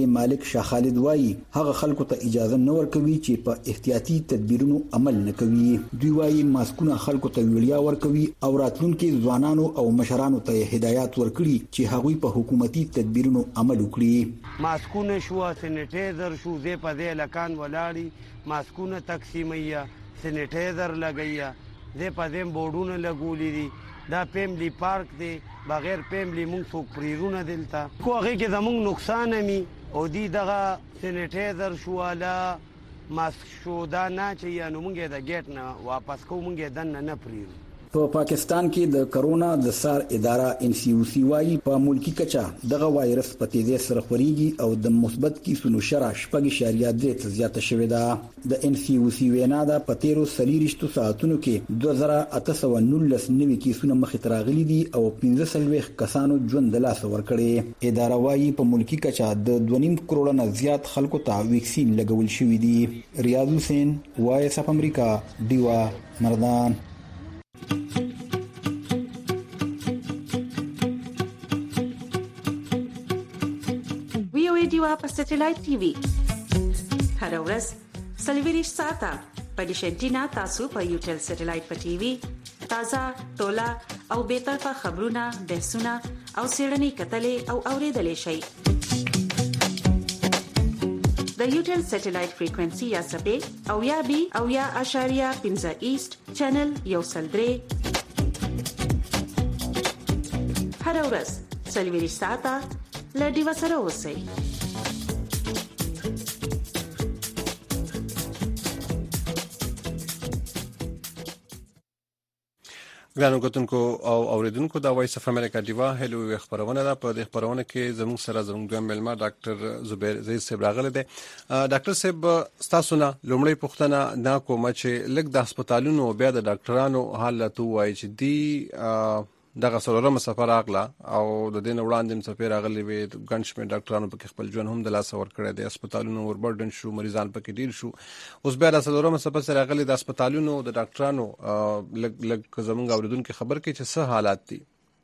Speaker 7: شاه خالد وایي هغه خلکو ته اجازه نه ورکوي چې په احتیاطي تدبیرونو عمل نه کوي. دوی وایي ماسکونه خلکو ته ویړیا ورکوي او راتلونکي ځوانانو او مشرانو ته هدایت ورکړي چې هغوی په حکومتي تدبیرونو عمل وکړي.
Speaker 8: ماسکونه شو، سینیټایزر شو، زه په دې لکان ولاړی ماسکونه تقسیمیا، سینیټایزر لګیا، زه په دې بورډونه لګولې دي. دا پیملی پارک دی، بغیر پیملی مونږ څوک پریرونه دلته کو هغه کې زمونږ نقصان می او دی دغه سینیټایزر شو والا ماسک شو دا نه چې یا نو مونږه د ګیټ نه واپس کو مونږه دن نه پریرو. په پاکستان کې د کرونا د سار اداره NCOC وايي په ملکی کچا دغه وایرس په تیزی سره خوريږي او د مثبت کیسونو شرح 8.3 ته زیاته شوې ده. د NCOC وینا ده په 13 ساعتونو کې 2819 نوي کیسونه مخې ته راغلي دي او 15 کسانو ژوند د لاس ور کړی. اداره وايي په ملکی کچا د 2.5 کروڑ نه زیات خلکو ته ویکسین لګول شوی دي. ریاض حسین وایس اف امریکا دیوا مردان.
Speaker 9: دیوا په سټلایټ ټي وي هر ورځ 24 ساعته په ډیشنټینا تاسو په یوټل سټلایټ په ټي وي تازه ټولا او به طرفه خبرونه بحثونه او سیړنی کتلې او اوریدلې شي. د یوټل سټلایټ فریکوئنسي یا سپې او یا بي او یا اشاریه 15 ایست چینل یو سلدري هر ورځ 24 ساعته لډي وسره اوسئ.
Speaker 1: ګرانو کتونکو او اوریدونکو دا وایس اف امریکا دیوا هلو خبرونه ده. په دې خبرونه کې زموږ سره زموږ دویم ملما ډاکټر زبیر زید صاحب راغله ده. ډاکټر صاحب تاسو نه لومړی پوښتنه دا کوم چې لږ د هسپتالونو بیا د ډاکټرانو حالت وایي چې دی دغه سلورم سفر اغلا او د دین وړاندې سفر اغلی وي ګنش مې ډاکټرانو په خپل ژوند هم د لاس ور کړی د هسپتالونو وربردن شو مریضان پکې ډیر شو. اوس بیا د سلورم سفر سره اغلی د هسپتالونو د ډاکټرانو لږ زمونږ اوریدونکو خبر کې چې څه حالات دي.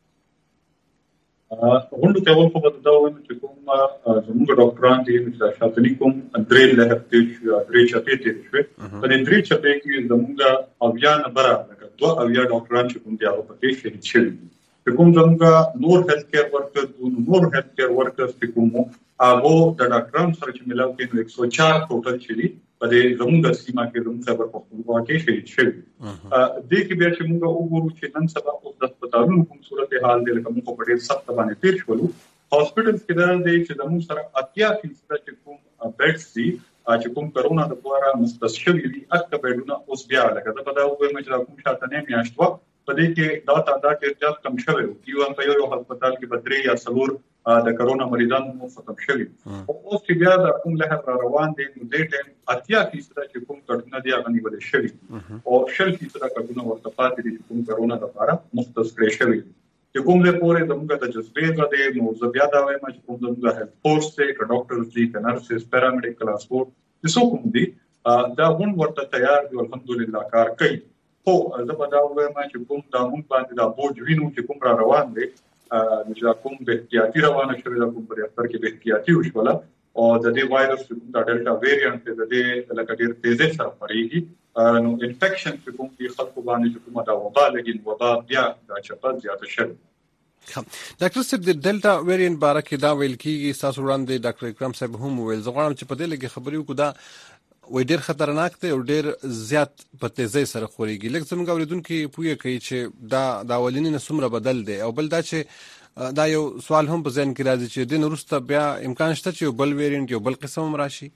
Speaker 6: غونډه ته ول په دا وایم چې کوم زموږ ډاکټران دي چې شاتنی کوم درې له هفته درې چپې دي په دې درې چپې کې زموږ اویا نمبر دو اویا ډاکټران چې کوم دی هغه پکې شهید شوي دي. کوم زموږ نور هیلث کیر ورکرز چې کوم هغه د ډاکټرانو سره چې ملاو کې 104 ټوټل شي په دې زموږ سیمه کې زموږ خبر په خپل کې شهید شوي. د کې بیا چې موږ وګورو چې نن سبا اوس د هسپتالونو کوم صورت حال دی لکه موږ په ډېر سخت باندې تیر شولو. هاسپټلز کې دا دی چې زموږ سره 80% چې کوم بیډز دي چې کوم کرونا د لپاره مختص شوی دي اته بیډونه اوس بیا لکه دا په دا وایي چې کوم شاته نه میاشتو په دې کې دا تعداد ډېر زیات کم شوی یو په یو هسپتال کې بدري یا سلور د کرونا مریضانو ختم شوی. اوس چې بیا د کوم لهر روان دي نو د ټیم 80% چې کوم کډونه دی هغه نیول شوی او 60% کډونه ورته پاتې دي چې کوم کرونا د لپاره مختص کړی شوی. چې کوم له پورې زموږ د جذبې غوډه نو زبیا دا وایم چې کوم زموږ هیلث فورس ته ک ډاکټرز دي ک نرسز پیرامډیکل سپورټ څو کوم دي دا غون ورته تیار دي الحمدلله کار کوي. خو زه دا وایم چې کوم دا مونږ باندې دا بوج وینو چې کوم را روان دي چې کوم به احتیاطي روانه شوی دا کوم پر اثر کې به احتیاطي وشوله او د دې وایرس کوم دا ډلټا ویریانټ د دې لکه ډیر تیزه سره خپرېږي نو انفیکشن کوم کې خلکو باندې کوم دا وبا لګین وبا بیا دا چپه زیاته شوه.
Speaker 1: ډاکټر صاحب د ډلټا ویریانټ باره کې دا ویل کیږي تاسو وړاندې ډاکټر اکرم صاحب هم ویل زه غواړم چې په دې لګي خبرې وکړو دا وای ډیر خطرناک دی او ډیر زیات په تیزی سره خوريږي. لکه څنګه اوریدونکو پوهه کوي چې دا اولینی نسمره بدل دی او بل دا چې دا یو سوال هم په ذهن کې راځي چې د نورسته بیا امکان شته چې بل ویریانټ یو بل قسم راشي.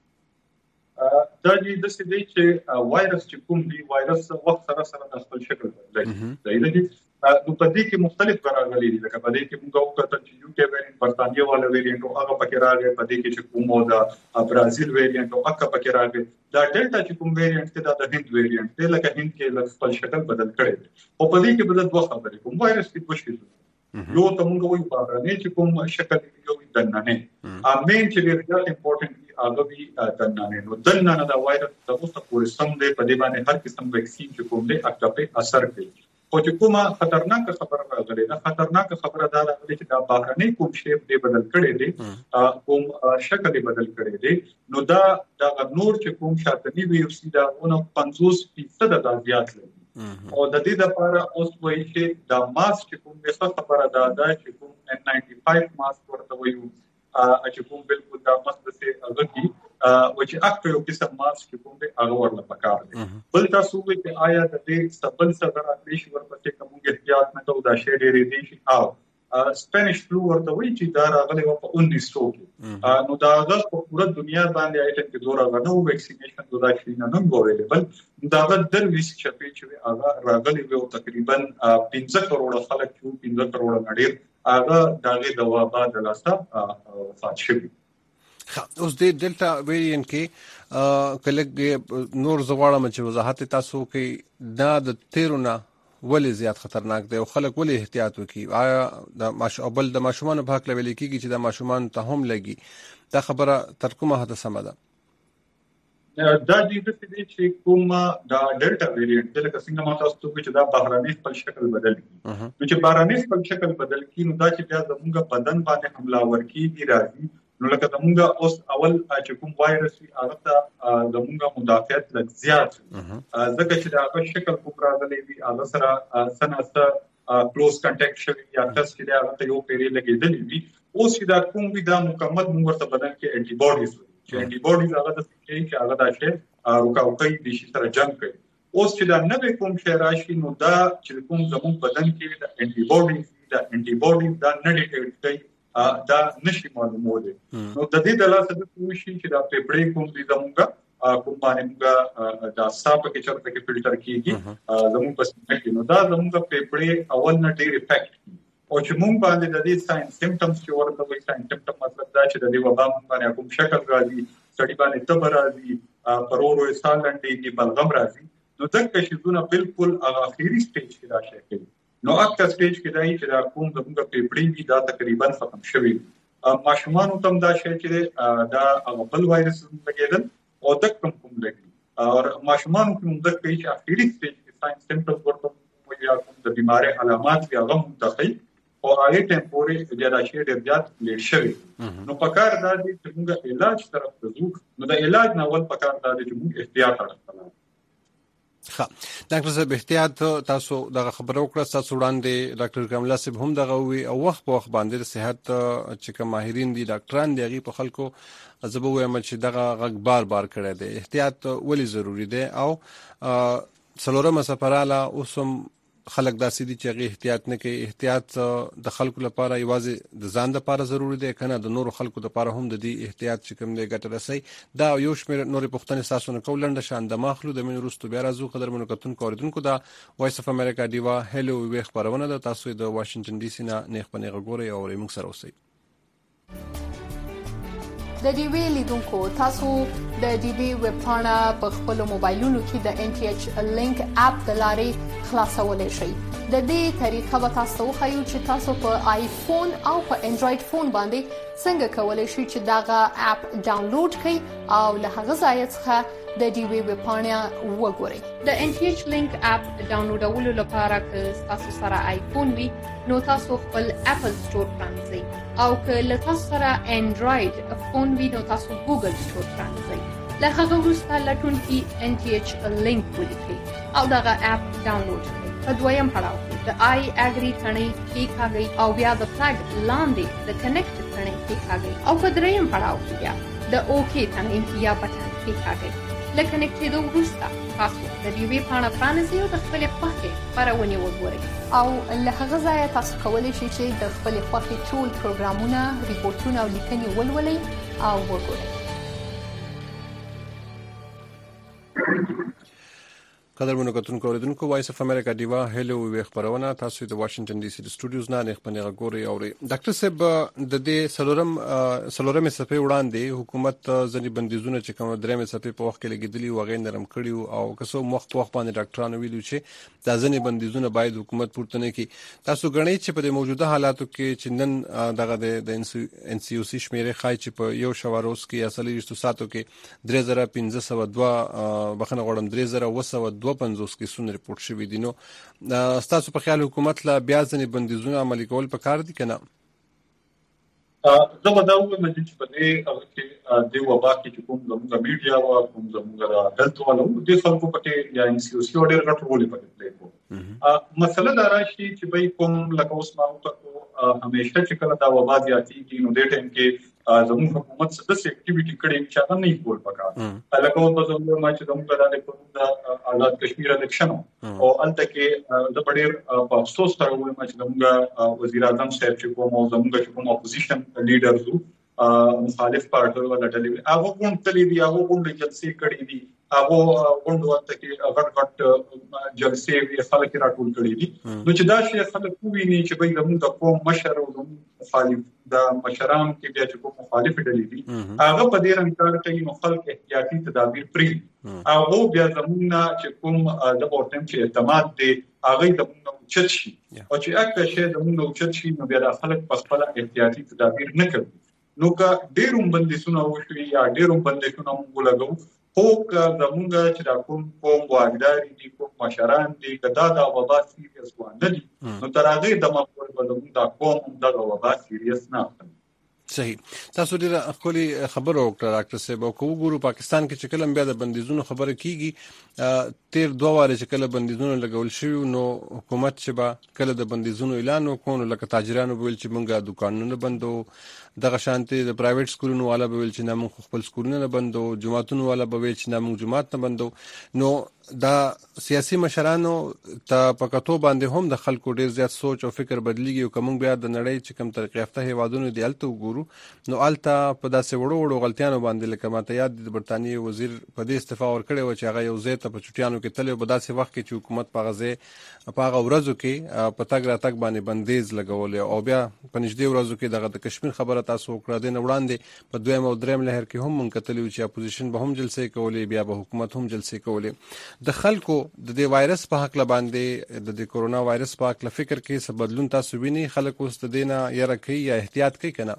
Speaker 6: دا د څه دی چې وایرس چې کوم دی وایرس وخت سره د خپل شکل بدلوي. دا نو په دې کې مختلف راغلي دي لکه په دې کې موږ وکړل چې یو کې ویریانټ برتانیې والا ویریانټ او هغه پکې راغی په دې کې چې کوم دا برازیل ویریانټ او هغه پکې راغی دا ډلټا چې کوم ویریانټ دی دا د هند ویریانټ دی لکه هند کې د خپل شکل بدل کړي او په دې کې بدل دوه خبرې کوم وایرس کې دوه شي یو ته موږ وایو بارانه چې کوم شکل یو دننه امین چې ډېر زیات امپورټنت هغه وی دننه نو دننه دا وایرس د اوسه پورې سم دی په دې باندې هر قسم ویکسین چې کوم دی هغه په اثر کوي او چې کومه خطرناک خبره راغلي دا خطرناک خبره دا راغلي چې دا بهرني کوم شیپ دی بدل کړي دي کوم شکل بدل کړي دي نو دا نور چې کوم شاتنی ویروس دا 50% د زیات لري او د دې لپاره اوس وایي چې دا ماسک کوم څه خبره ده چې کوم N95 ماسک ورته وایو چې کوم بالکل دا ماسک څه غږی او چې اکثر یو قسم ماسک کوم به هغه ورته پکار دي بل تاسو وایي چې آیا د دې سبل سره راځي چې ورته کوم احتیاط نه کوو دا شی ډېرې دي چې او سپینش فلو ورته وایي چې دا راغلی و په 1900 کې نو دا هغه په ټول دنیا باندې آیټم کې دوه راغنو ویکسینیشن دوه شي نه نو اویلیبل دا د درویس چپی چې هغه راغلی و تقریبا 15 کروڑ خلک چې 15 کروڑ نړۍ هغه دغه دوا بعد لاسته وفات شوی
Speaker 1: اوس د ډیلټا ویریانت کې کله نور زغړم چې وضاحت تاسو کې دا د تیرونه ولې زیات خطرناک دی او خلک ولې احتیاط وکړي آیا د ماشوبل د ماشومان په حق لوي کېږي چې د ماشومان ته هم لګي دا خبره تر کومه حد سمه ده
Speaker 6: دا د دې چې کوم دا ډیلټا ویریانت د څنګه ما تاسو ته چې دا بهراني خپل شکل بدل کړي نو چې بهراني خپل شکل بدل کړي نو دا چې بیا زموږ بدن باندې حمله ورکړي راځي نو لکه زموږ اوس اول چې کوم وایرس وي هغه ته زموږ مدافعت لږ زیات ځکه چې دا هغه شکل کوم راغلی وي هغه سره سناسه کلوز کانټیکټ شوی یا تاسو چې هغه ته یو پیری لګیدلی وي اوس چې دا کوم وي دا مکمل موږ ورته بدن کې انټي باډیز چې انټي باډیز هغه د چې هغه د شی رکاوټي د شي سره جنگ کوي اوس چې دا نوې کوم شی راشي نو دا چې کوم زموږ بدن کې د انټي باډیز دا نه ډیټیکټ کوي دا نشي معلوموله نو د دې د لاسه د کوشش چې دا پیپړې کوم دي زموږه کوم باندې موږ دا صاحب کې چرته کې فلټر کیږي زموږ په سیمه کې نو دا زموږ پیپړې اول نه ډېر افیکټ او چې موږ باندې د دې ساين سیمټمز چې ورته وایي ساين سیمټم مطلب دا چې د دې وبا باندې کوم شکل راځي سړي باندې تبر راځي پرورو سالنډي کې بلغم راځي نو دغه شیزونه بالکل اخیری سټیج کې راشي نو اکثر سټیج کې دای چې دا کوم زموږ پیپړې دي دا تقریبا ختم شوی ماشومان هم دا شی چې دا بل وایرس لګیدل او د کوم لګي او ماشومان هم د کې اخیری سټیج کې ساين سیمټمز ورته وایي کوم د بیماری علامات یا غو متخی او هغه ټمپوري د راشي ډیر زیات لیډ شوی نو پکار دا دي چې موږ علاج طرف ته ځو نو د علاج نه ول پکار دا دي چې موږ احتیاط وکړو
Speaker 1: ها ډاکټر صاحب احتیاط تاسو دغه خبرو کړه تاسو وړاندې ډاکټر کامل صاحب هم دغه وی او وخت په وخت باندې صحت چې کوم ماهرین دي ډاکټران دي هغه په خلکو زبو وایم چې دغه غږ بار کړی دی احتیاط ولې ضروری دی او څلورمه سفراله اوسم خلک داسې دي چې احتیاط نه کوي احتیاط د خلکو لپاره یوازې د ځان لپاره ضروری دی کنه د نورو خلکو لپاره هم د دې احتیاط چې کوم دی ګټه رسي دا یو شمېر نورې پوښتنې تاسو نه کولند شان د ماخلو د من رستو بیا راځو قدر منکتون کوردونکو دا وایس اف امریکا دیوا هلو وی خبرونه ده تاسو د واشنگټن ډي سي نه نیخ پنیغه ګوري او موږ سره اوسئ
Speaker 3: د ډي وی لیدونکو تاسو د ډي وی ویب پاڼه په خپل موبایلونو کې د ان ټي ایچ لینک اپ د لارې خلاصولای شئ د دې طریقه به تاسو خو چې تاسو په آیفون او په انډراید فون باندې څنګه کولای شئ چې داغه اپ ډاونلوډ کړئ او له هغه ځای څخه د ډي وی ویب پاڼه وګورئ د ان ټي ایچ لینک اپ ډاونلوډولو لپاره که تاسو سره آیفون وي نو تاسو خپل اپل سٹور پرانځئ او که له تاسو سره انډراید فون وي نو تاسو ګوګل سٹور پرانځئ له هغه وروسته لټون کې ان ټي ایچ لینک ولیکئ او دغه اپ ډاونلوډ کړئ په دویم پړاو کې د آی اګری ثنې کلیکاږئ او بیا د فلګ لاندې د کنیکټ ثنې کلیکاږئ او په دریم پړاو کې بیا د اوکی ثنې یا بټن کلیکاږئ لکه نکټېدو وروسته تاسو د ډي وی پاڼه پرانیزئ او د خپلې خوښې خپرونې وګورئ او له هغه ځایه تاسو کولی شئ چې د خپلې خوښې ټول پروګرامونه ریپورټونه او لیکنې ولولئ او وګورئ
Speaker 1: قدر منکتونکو اوریدونکو وایس اف امریکا دیوا هلو وی خبرونه تاسو د واشنگټن ډي سي سټوډیوز نه نه خپنه غوري اوري ډاکټر صاحب د دې سلورمه صفه وړاندې حکومت ځنی بندیزونه چې کوم درېمه صفه په وخت کې لګیدلی او غیر نرم کړي او کسو وخت باندې ډاکټرانو ویلو چې د ځنی بندیزونه باید حکومت پورته نه کړي تاسو غنئ چې په موجوده حالاتو کې چې نن دغه د ان سی او سی شمیره خای چې په یو شواروس کې اصلي رښتو ساتو کې 3502 بخنه غوړم 3002 52 کیسونه ریپورت شوي دي. نو ستاسو په خیال حکومت لا بیا ځنې بندیزونه عملي کول پکار دي کنه؟
Speaker 6: دا به دا ووایم چې په دې هغه کې د وبا کې کوم زموږ میډیا او کوم زموږ هیلث والو د خلکو پکې یا انسیوسي او ډېر غټ رول پکې پلی کوي. مسله دا راشي چې به کوم لکه اوس ما وکړو همیشه چې کله دا وبا زیاتېږي نو د ټیم کې زموږ حکومت څه داسې اکټیویټي کړې چې هغه نه کول پکار. لکه اوس په زموږ ما چې زموږ د آزاد کشمیر الیکشن او الته کې د ډېر په افسوس سره وایم چې زموږ وزیر اعظم صاحب چې کوم او زموږ کوم اپوزیشن لیډرز مخالف پارټیو ولا ډلې هغه کوم تللی دی هغه کوم جلسې کړې دي هغه کوم وخت کې غټ جلسې وی خلک راټول کړي دي. نو چې دا شی خلک ویني چې به زموږ قوم مشر او زموږ مخالف د مشران کې بیا چې کوم مخالف ډلې دي هغه په دې رنګ کار کوي نو خلک احتیاطي تدابیر پرې هغه بیا زموږ چې کوم د ورتم چې اعتماد دی هغه زموږ اوچت شي او چې اکه شی زموږ اوچت شي نو بیا خلک په خپل احتیاطي تدابیر نه کوي. نو که ډېروم بندیزونه وشي یا ډېروم بندیزونه موږ لګو خو زموږ چې دا کوم واګداري دي کوم مشران دي کدا دا وبا سیریس ونه دي نو تر هغه د مخور په زموږ دا کوم دا وبا سیریس نه اخلي.
Speaker 1: صحیح. تاسو ډېر خولي خبرو وکړه ډاکټر صاحب او وګورو پاکستان کې چې کله بیا د بندیزونو خبره کیږي تیر 2 واره چې کله بندیزونه لګول شوی نو حکومت چې با کله د بندیزونو اعلان وکړ لکه تاجرانو ویل چې مونږه دکانونه بندو دغه شانتي د پرایویټ سکولونو والا به ویل چې نه مونږ خپل سکولونه نه بندو جماعتونو والا به ویل چې نه مونږ جماعت نه بندو. نو دا سیاسي مشرانو ته پکاتو باندې هم د خلکو ډیر زیات سوچ او فکر بدلیږي او کوم بیا د نړۍ چې کوم ترقی یافته هیوادونو دی الته وګورو نو الته په داسې وړو غلطیانو باندې لکه ماته یاد د برتانیې وزیر په دې استعفا ورکړی و چې هغه یو ځای ته په چټیانو کې تل په داسې وخت کې چې حکومت په غزه په هغه ورځو کې په تګ راتګ باندې بندیز لګول او بیا په نږدې ورځو کې دغه د کشمیر خبره تاسو وکړه د وړاندې په دویم او دریم لهر کې هم مونږ کتلی چې اپوزیشن به هم جلسې کولې بیا به حکومت هم جلسې کولې. د خلکو د دې وایرس په حق باندې د کورونا وایرس په حق فکر کې څه بدلون تاسو ویني خلک اوس د دینه یره کوي یا احتیاط کوي کنه؟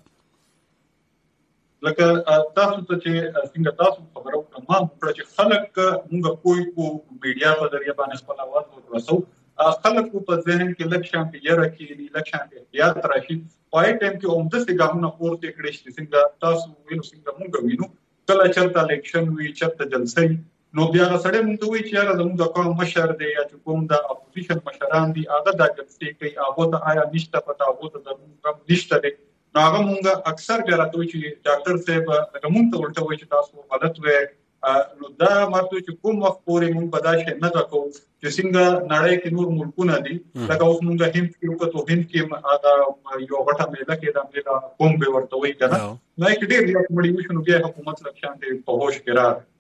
Speaker 6: لکه تاسو ته چې څنګه تاسو خبرو کوم ما چې خلک موږ کوی میډیا په ذریعہ باندې خپل आवाज ورسو خلک په ذهن کې لکشان کې یره کې لکشان کې احتیاط راشي پای ټیم کې اومده څنګه پور ته کړی چې څنګه تاسو وینو څنګه موږ وینو کله چرته الیکشن وی چرته جلسې نو بیا سړی موږ وی چې یاره زموږ قوم مشر دی یا چې کوم د اپوزیشن مشران دي هغه د جلسې کوي هغه ته آیا نشته پتا هغه ته د نشته دی نو هغه موږ اکثر بیا راځو چې ډاکټر صاحب هغه موږ ته ورته وایي چې تاسو غلط وایي نو دا مرته چې کوم وخت پورې موږ بداشه نه تکو چې څنګه نړۍ کې نور ملکونه دي لکه اوس موږ هند کې وکړو هند کې هغه یو غټه میله کې د میله کوم به ورته وایي کنه نو کې ډېر یو مړی وشو بیا حکومت لکشان ته په هوش کې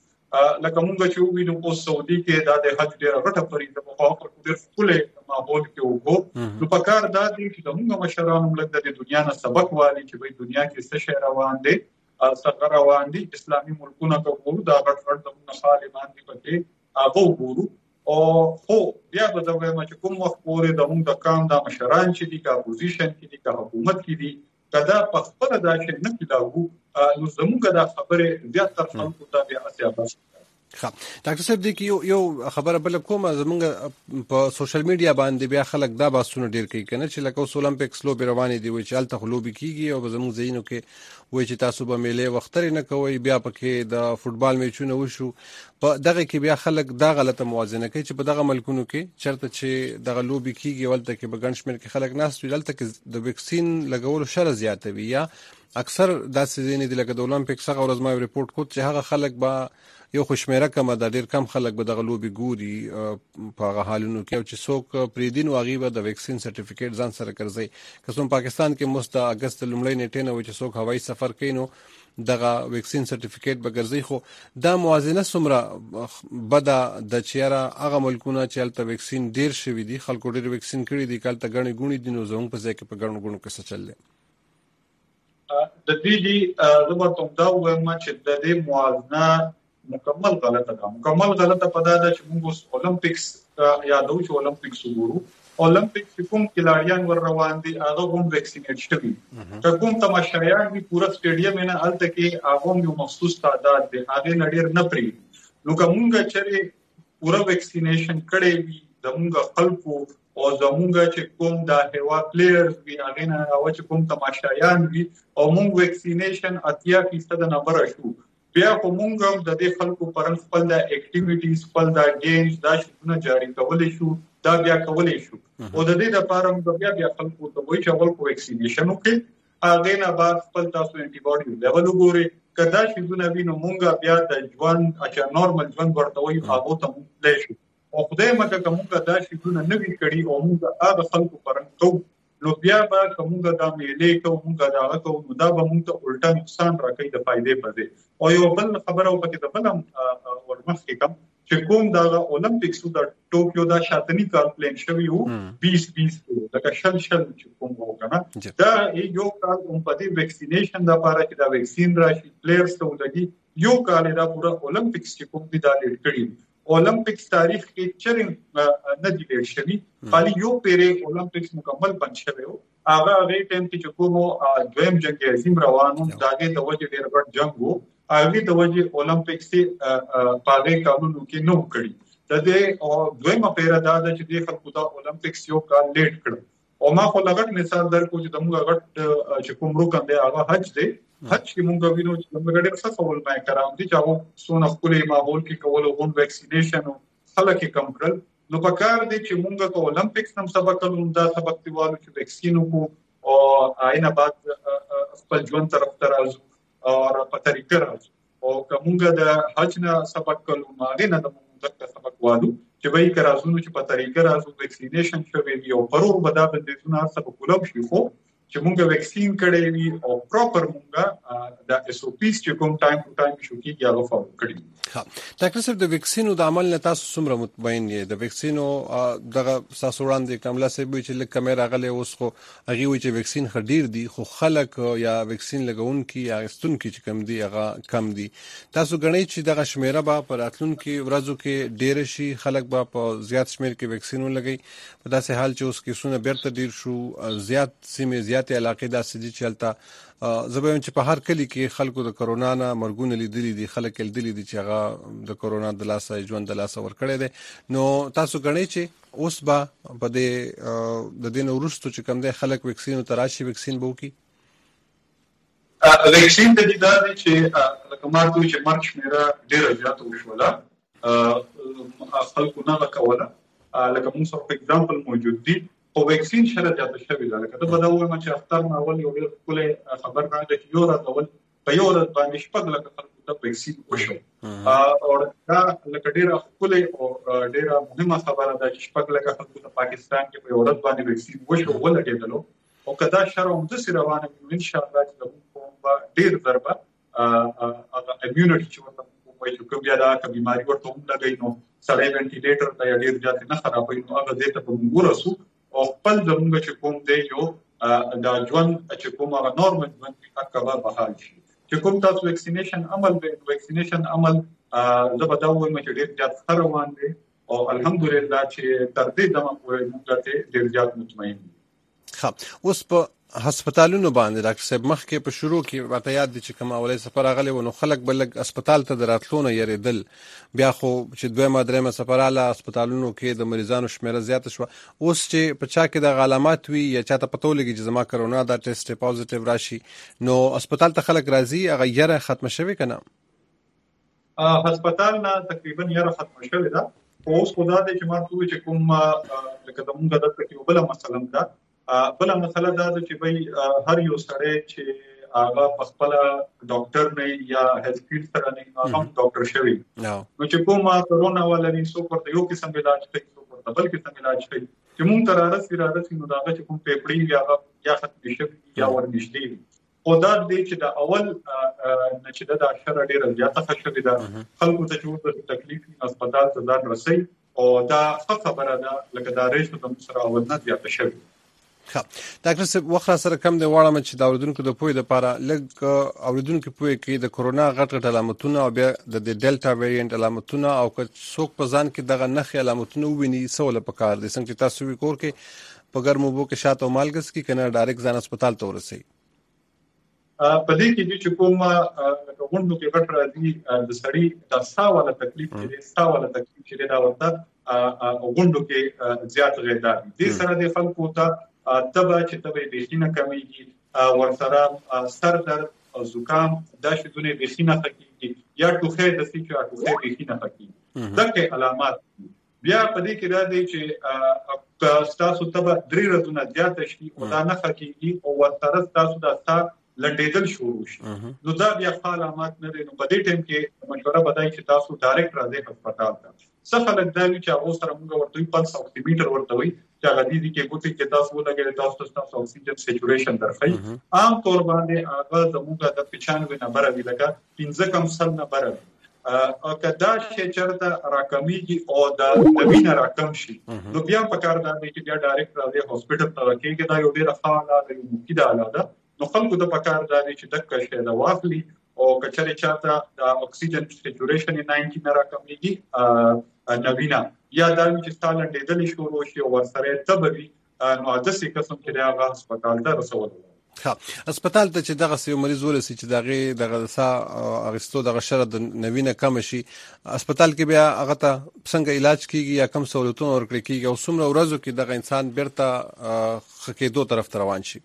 Speaker 6: را لکه موږ چې وینو په سعودي کې د حج ډېر غټه فریضه په خوا په ډېر خپل ماحول کې وګو نو په کار دا دي چې موږ مشرانو موږ د دنیا نه سبق والی چې په دنیا کې څه شی روان دي څنګه روان دي اسلامي ملکونه کوو دا غټ د خالمان دي پکې هغه وګورو او خو بیا به دا وایم چې کوم وخت پورې د موږ د کام د مشران چې دي کا اپوزیشن کې دي کا حکومت کې دي کدا په خپل دا چې نه کیداو نو زموږ د خبره زیات تر خلکو ته بیا اساسه.
Speaker 1: ډاکټر صاحب د یو خبره بل کومه زمونږ په سوشل میډیا باندې بیا خلک دا باسونه ډیر کوي کنه چې لکه اوس اولمپیکس لوبې روانې دي وای چې الته خلوبي کیږي او زمونږ زینو کې وای چې تاسو به میلې وختري نه کوي بیا پکې د فوتبال میچونه وشو په دغه کې بیا خلک دا غلطه موازنه کوي چې په دغه ملکونو کې چرته چې دغه لوبي کیږي ولته کې به ګنشمیر کې خلک ناس ولته کې د ویکسین لګولو شر زیاتوي یا اکثر داسې ځینې د لکه د اولمپیکس هغه ورځ ما ریپورت کوت چې هغه خلک به یو خوشمېره کم د ډیر کم خلک به دغه لوبي ګوري په هغه حالونو کې چې څوک پریدین او هغه به د ویکسین سرټیفیکیټ ځان سره ګرځي که څوم پاکستان کې مست اگست لومړی نیټه نه و چې څوک هوایي سفر کوي نو دغه ویکسین سرټیفیکیټ به ګرځي خو دا موازنه سمره بدا د چیرې هغه ملکونه چې الته ویکسین ډیر شوی دي خلکو ډیر ویکسین کړی دي کله غړي ګونی دي نو زموږ په ځای کې په غړو ګونو کې څه چل دي
Speaker 6: د دې زما ته دا وایم چې د دې موازنه مکمل غلطه ده مکمل غلطه پدا ده چې موږ اولمپیکس یادو چې اولمپیکس وګورو اولمپیکس کوم کلاریان ور روان دي هغه هم ویکسینیټ شوي کوم تماشایان دي پورا سټیډیم نه الته کې هغه یو مخصوص تعداد دي هغه نړیر نه پری نو کومه چې پوره ویکسینیشن کړي وي زموږ خلکو او زموږ چې کوم د هوا پلیئرز وی هغه نه او چې کوم تماشایان وي او موږ ویکسینیشن 80% نمبر شو بیا کومه د دې خلکو پرن خپل د اکټیویټیز خپل د گیمز دا شونه جاری کولای شو دا بیا کولای شو او د دې لپاره موږ بیا خلکو ته وایي چې اول کو ویکسینیشن وکړي هغه نه بعد خپل تاسو انټي باډي لیول وګورئ کدا چې زونه وینو موږ بیا د ژوند چې نورمال ژوند ورته وایي هغه ته موږ لای شو او خدای مکه کومه دا شي زونه نه وی کړی او موږ هغه خلکو پرن کو نو بیا به کومه دا میلې کومه دا هغه نو دا به موږ ته الټا نقصان راکړي د فائدې په ځای او یو بل خبره وکړه د بلم ورمخکې کوم چې کوم دا اولمپیکس د ټوکیو دا شاتنی کال پلان شوی وو 2020 لکه شل چې کوم وکنه دا یو کال په دې ویکسینیشن د لپاره چې دا ویکسین راشي پلیئرز ته ولګي یو کال دا پورا اولمپیکس چې کوم دي دا لیډ کړی اولمپیکس تاریخ کې چرېم نه دی لیډ شوی خالي یو پیره اولمپیکس مکمل بند شوی وو هغه ټیم کې چې کوم دویم جنگ عظیم روانو داګه د وجه ډیر غټ جنگ وو هغه د وجه اولمپیکس په پاګه قانونو کې نو کړی د دې دویمه پیره دا چې د خلکو د اولمپیکس یو کال لیډ کړ او ما خو لغت مثال درکو چې دموږ غټ چې کوم رکن دی هغه حج دی حج کې مونږ وینو چې موږ ډېر څه ډول ما کراوم دي چې هغه سونه خپلې ماحول کې کول او ویکسینیشن خلک کم کړل نو په کار دي چې مونږ په اولمپیکس هم سبق کولو دا سبق دیوالو چې ویکسین کو او آینه بعد خپل ژوند طرف ته راځو او په طریقه راځو او کومه د حج نه سبق کولو ماغه نه د مونږ سبق والو چې وایي کرازونو چې په طریقه راځو ویکسینیشن شوی دی او پرور بدا بندیزونه سبق کولم شي خو چې مونږ ویکسین کړی وي او پراپر مونږ د اس او پی چې کوم ټایم ټو ټایم شو کیږي هغه فالو کړی.
Speaker 1: ها ډاکټر صاحب د ویکسینو د عمل نه تاسو څومره مطمئن یې د ویکسینو دغه تاسو وړاندې کومله سبب چې لکه کیمرا غلې اوس خو هغه وی چې ویکسین خډیر دي خو خلک یا ویکسین لګونکي یا استونکي چې کم دي هغه کم دي تاسو غنئ چې دغه شمیره به پر راتلونکي ورځو کې ډیر شي خلک به په زیات شمیر کې ویکسین ولګي په داسې حال چې اوس کې سونه بیرته ډیر شو زیات سیمه زیات علاقې دا سدي چلتا زبېم چې په هر کلی کې خلکو د کرونا نه مرګونه لیدلې دي خلک لیدلې دي چې هغه د کرونا د لاسه ژوند د لاسه ور کړی دي نو تاسو غنئ چې اوس به په دې د دین ورستو چې کوم دي خلک ویکسین تراشي ویکسین بو کی
Speaker 6: ویکسین د دې د چې لکه مارته چې مارچ میرا ډیر زیات وشوله خلکو نه وکوله لکه موږ په ایگزامپل موجود دي او ویکسین شرط جاته شوی دا لکه دا بداوه ما چې اختر ما اول یو کله خبر راغی چې یو راځ اول په یو ورځ باندې شپږ لکه خلکو ته ویکسین وشو او دا لکه ډیره خپل او ډیره مهمه خبره ده چې شپږ لکه خلکو ته پاکستان کې په یو ورځ باندې ویکسین وشو ولګیدلو او کدا شرم د سره روانه ان شاء الله چې کوم ډیر ضربه هغه امیونټي چې ورته وایي چې کوم بیا دا بیماری ورته لګی نو سړی وینټیلیټر ته ډیر ځات نه خرابوي نو هغه دې ته په ورسو او خپل زموږ چې کوم دی یو دا ژوند چې کوم هغه نورمال ژوند کې اکبر بحال شي چې کوم تاسو ویکسینیشن عمل زبدا وایي چې ډیر ځات روان دي او الحمدلله چې تر دې دمه پورې موږ ته ډیر ځات مطمئن دي.
Speaker 1: ها اوس په هسپتالونو باندې ډاکټر صاحب مخکې په شروع کې راته یاد دي چې کوم اولي سفر راغلی و نو خلک بلګ هسپتال ته دراتلونه یریدل بیا خو چې دویمه درېمه سفراله هسپتالونو کې د مریضانو شمیره زیات شو اوس چې په چا کې د علامات وي یا چاته پتو لګي چې زما کرونا دا ټیسټ پوزټیو راشي نو هسپتال ته خلک راځي هغه یره ختم شوی کنه
Speaker 6: هسپتال نه تقریبا یره ختم شوی دا اوس خدای دې چې مارته چې کوم لکه دموږ د تکلیف بل مسله ده بل مسله دا چې وای هر یو سره چې هغه په خپل ډاکټر نه یا هیلث فیلډ سره نه هغه ډاکټر شوی نو چې کومه کرونا ولري سو پرته یو قسم علاج کوي سو پرته بل قسم علاج کوي چې مونږ تر راسي نو دا چې کوم پیپړی یا ختم شي یا ورنشدي او دا دې چې دا اول نه چې دا شر ډیر زیاته شوی دا خلکو ته چې تکلیف هسپتال ته ځان رسي او دا خبره ده لکه دا ریښه د سره اول نه زیاته شوی.
Speaker 1: ها ډاکټر صاحب وخت سره کم دی واړم چې دا اوریدونکو د پوی د لپاره لګ اوریدونکو پوی کې د کرونا غټ علامتونه او بیا د ډیلټا ویریانت علامتونه او څوک په ځان کې دغه نخ علامتونه وویني سوله په کار دي څنګه تاسو وکور کې په ګرمو بو کې شاته او مالګس کې کنه ډایرکټ ځان هسپتال ته ورسي
Speaker 6: په دې کې چې کوم غونډو کې غټ راځي د سړی د ساواله تکلیف چې دا ورته غونډو کې زیات غیدا دي د سره د خلکو ته تبه د خینه کمیږي ورسره سر درد او زکام دا شیدونه د خینه حقيقي یا ټوخه د سې چې ټوخه د خینه حقيقي دغه علامات بیا په دې کې دا دی چې تاسو تبه 3 ورځې زیات شي او دا نه حقيقي او ورسره تاسو د لنډېدل شروع شي نو دا بیا علامات نه دي. نو په دې ټیم کې مشوره بدای چې تاسو ډایرکټ راځي هسپتال ته. څه خلک دا وی چې هغه سره موږ ورته 5 اکسیمیټر ورته وي چې هغه دي کې ګوتې کې تاسو ولګي تاسو اکسیجن سچوریشن درخی عام طور باندې هغه زموږ د 95 نمبر وی لګا 15 کم سل نمبر او کدا چې چرته راکمیږي او د وینه راکم شي نو بیا په کار دا دی چې بیا ډایرکټ راځي هسپتال ته راکېږي دا یو ډیر ښه حالت دی مفیده حالت ده. نو خلکو د پکار دا دی چې دغه شی دا واخلي او کچره چاته د اکسیجن سچوریشن 90 نه راکمیږي نوینا یا دا چې ستاله ډېدل شروع شي او ورسره تبوي نو د څه قسم کې هغه هسپتال ته رسول.
Speaker 1: ها هسپتال ته چې دغه یو مریض ولسی چې دغه سا اغستو دغه شر د نوینه کم شي هسپتال کې بیا هغه ته څنګه علاج کیږي یا کم سہولتونه ورکړي کیږي او څومره ورځو کې دغه انسان بیرته خکېدو طرف ته روان شي.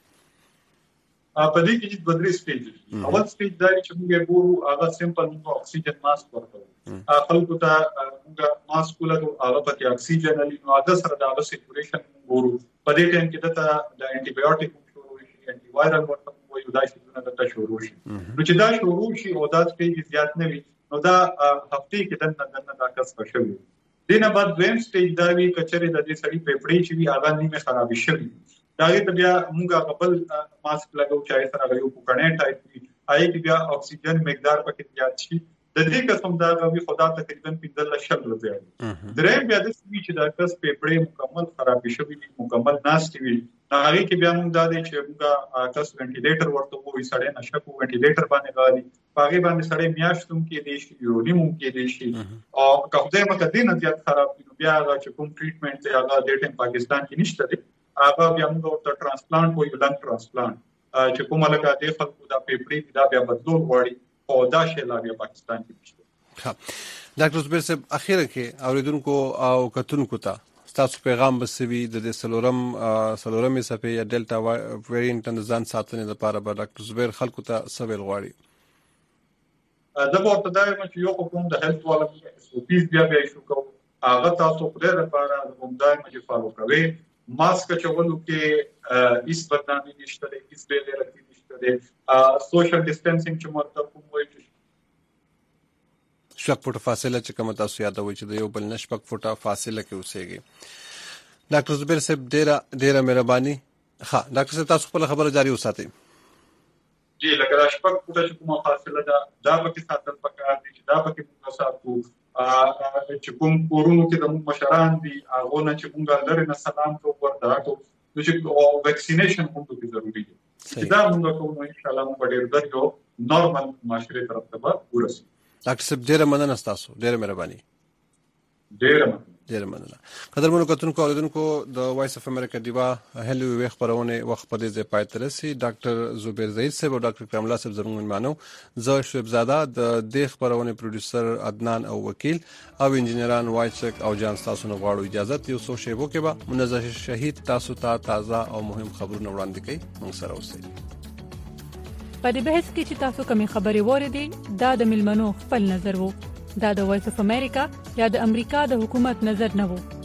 Speaker 6: په دې کې د 3 سټیج اول سټیج دا چې موږ ګورو هغه سیمپل اکسیجن ماسک ورکوو خلکو ته موږ ماسک ولګو هغه په اکسیجن لري نو دا سره د سچوریشن ګورو په دې ټیم کې د انټي بایوټیک شروع شي انټي وایرل ورته وایو دا شي د شروع شي نو چې دا شروع شي او دا سټیج زیات نه وي نو دا هفته کې دنه دا کس شوی دینه بعد دویم سټیج دا وی کچره د دې سړي پیپړې چې وی هغه نیمه خراب شي دا کې بیا موږ خپل ماسک لګو چې سره غيو کوکنه ټایپ وي آی کې بیا اکسیجن مقدار پکې زیات شي د دې قسم دا غوي خدا تقریبا 15 شل روپیا دي درې بیا د سوي چې دا کس پیپړې مکمل خراب شي مکمل ناشتي وي هغه کې بیا موږ دا دي چې موږ کس وینټیلیټر ورته وې سړی نشه کو وینټیلیټر باندې غالي هغه باندې سړی میاشتوم کې دي شي یو نیمو کې دي شي او کله مکه دینه زیات خراب بیا چې کوم ټریټمنټ ته هغه د ټیم پاکستان کې نشته دي هغه بیا موږ ته ترانسپلانټ وایو لنګ ترانسپلانټ چې کومه لکه د خلکو دا پیپړې دا بیا بدلول غواړي او دا شی لا بیا پاکستان کې نشته.
Speaker 1: ها ډاکټر زبیر صاحب اخیره کې اوریدونکو او کتونکو ته تاسو پیغام بسوي د سلورم صفه یا ډیلټا ویریانټ د ځان ساتنې لپاره به ډاکټر زبیر خلکو ته سوال غواړي.
Speaker 6: دا ورته دا چې یو کوم د هیلث والا سپیس بیا شو کو هغه تاسو خپل لپاره کوم دا چې فالو کوي ماسک چولو کې اس بدنامي نشته دي اس به لري نشته دي سوشل ډیسټنسینګ چې مرته کوم وایي
Speaker 1: شپږ فوټه فاصله چې کوم تاسو یادوي چې د یو بل نشپږ فوټه فاصله کې اوسېږي. ډاکټر زبیر صاحب ډیره مهرباني. ها ډاکټر صاحب تاسو خپل خبره جاری وساتئ.
Speaker 6: جی لکه شپږ فوټه چې کومه فاصله ده دا پکې ساتل پکار دي چې دا پکې موږ ساتو چې کوم کورونو کې د مشران دي هغه نه چې موږ لري نه سلام کوو ورته نو چې ویکسینیشن هم ډېر ضروری دی چې دا موږ کوو ان شاء الله موږ ډېر درجو نورمال معاشره طرف ته ورسو.
Speaker 1: ډاکټر صاحب ډېر مننه تاسو ډېر مهرباني. ډېر مننه. قدرمنو کتونکو اوریدونکو د وایس اف امریکا دیوا هلو وی خبرونه وخت په دې ځای پای ته رسي. ډاکټر زبیر زید صاحب او ډاکټر کرم الله صاحب زموږ مانو زه شعیب زاده د دې خبرونه پروډوسر عدنان او وکیل او انجنیران وایچک او جان تاسو نه غواړو اجازه یو څو شیبو کې به منزه شهید تاسو ته تازه او مهم خبرونه وړاندې کوي. موږ سره اوسئ.
Speaker 10: په دې بحث کې چې تاسو کومې خبرې وریدي دا د ملمنو خپل نظر وو. دا د وایس اف امریکا یا د امریکا د حکومت نظر نه وو.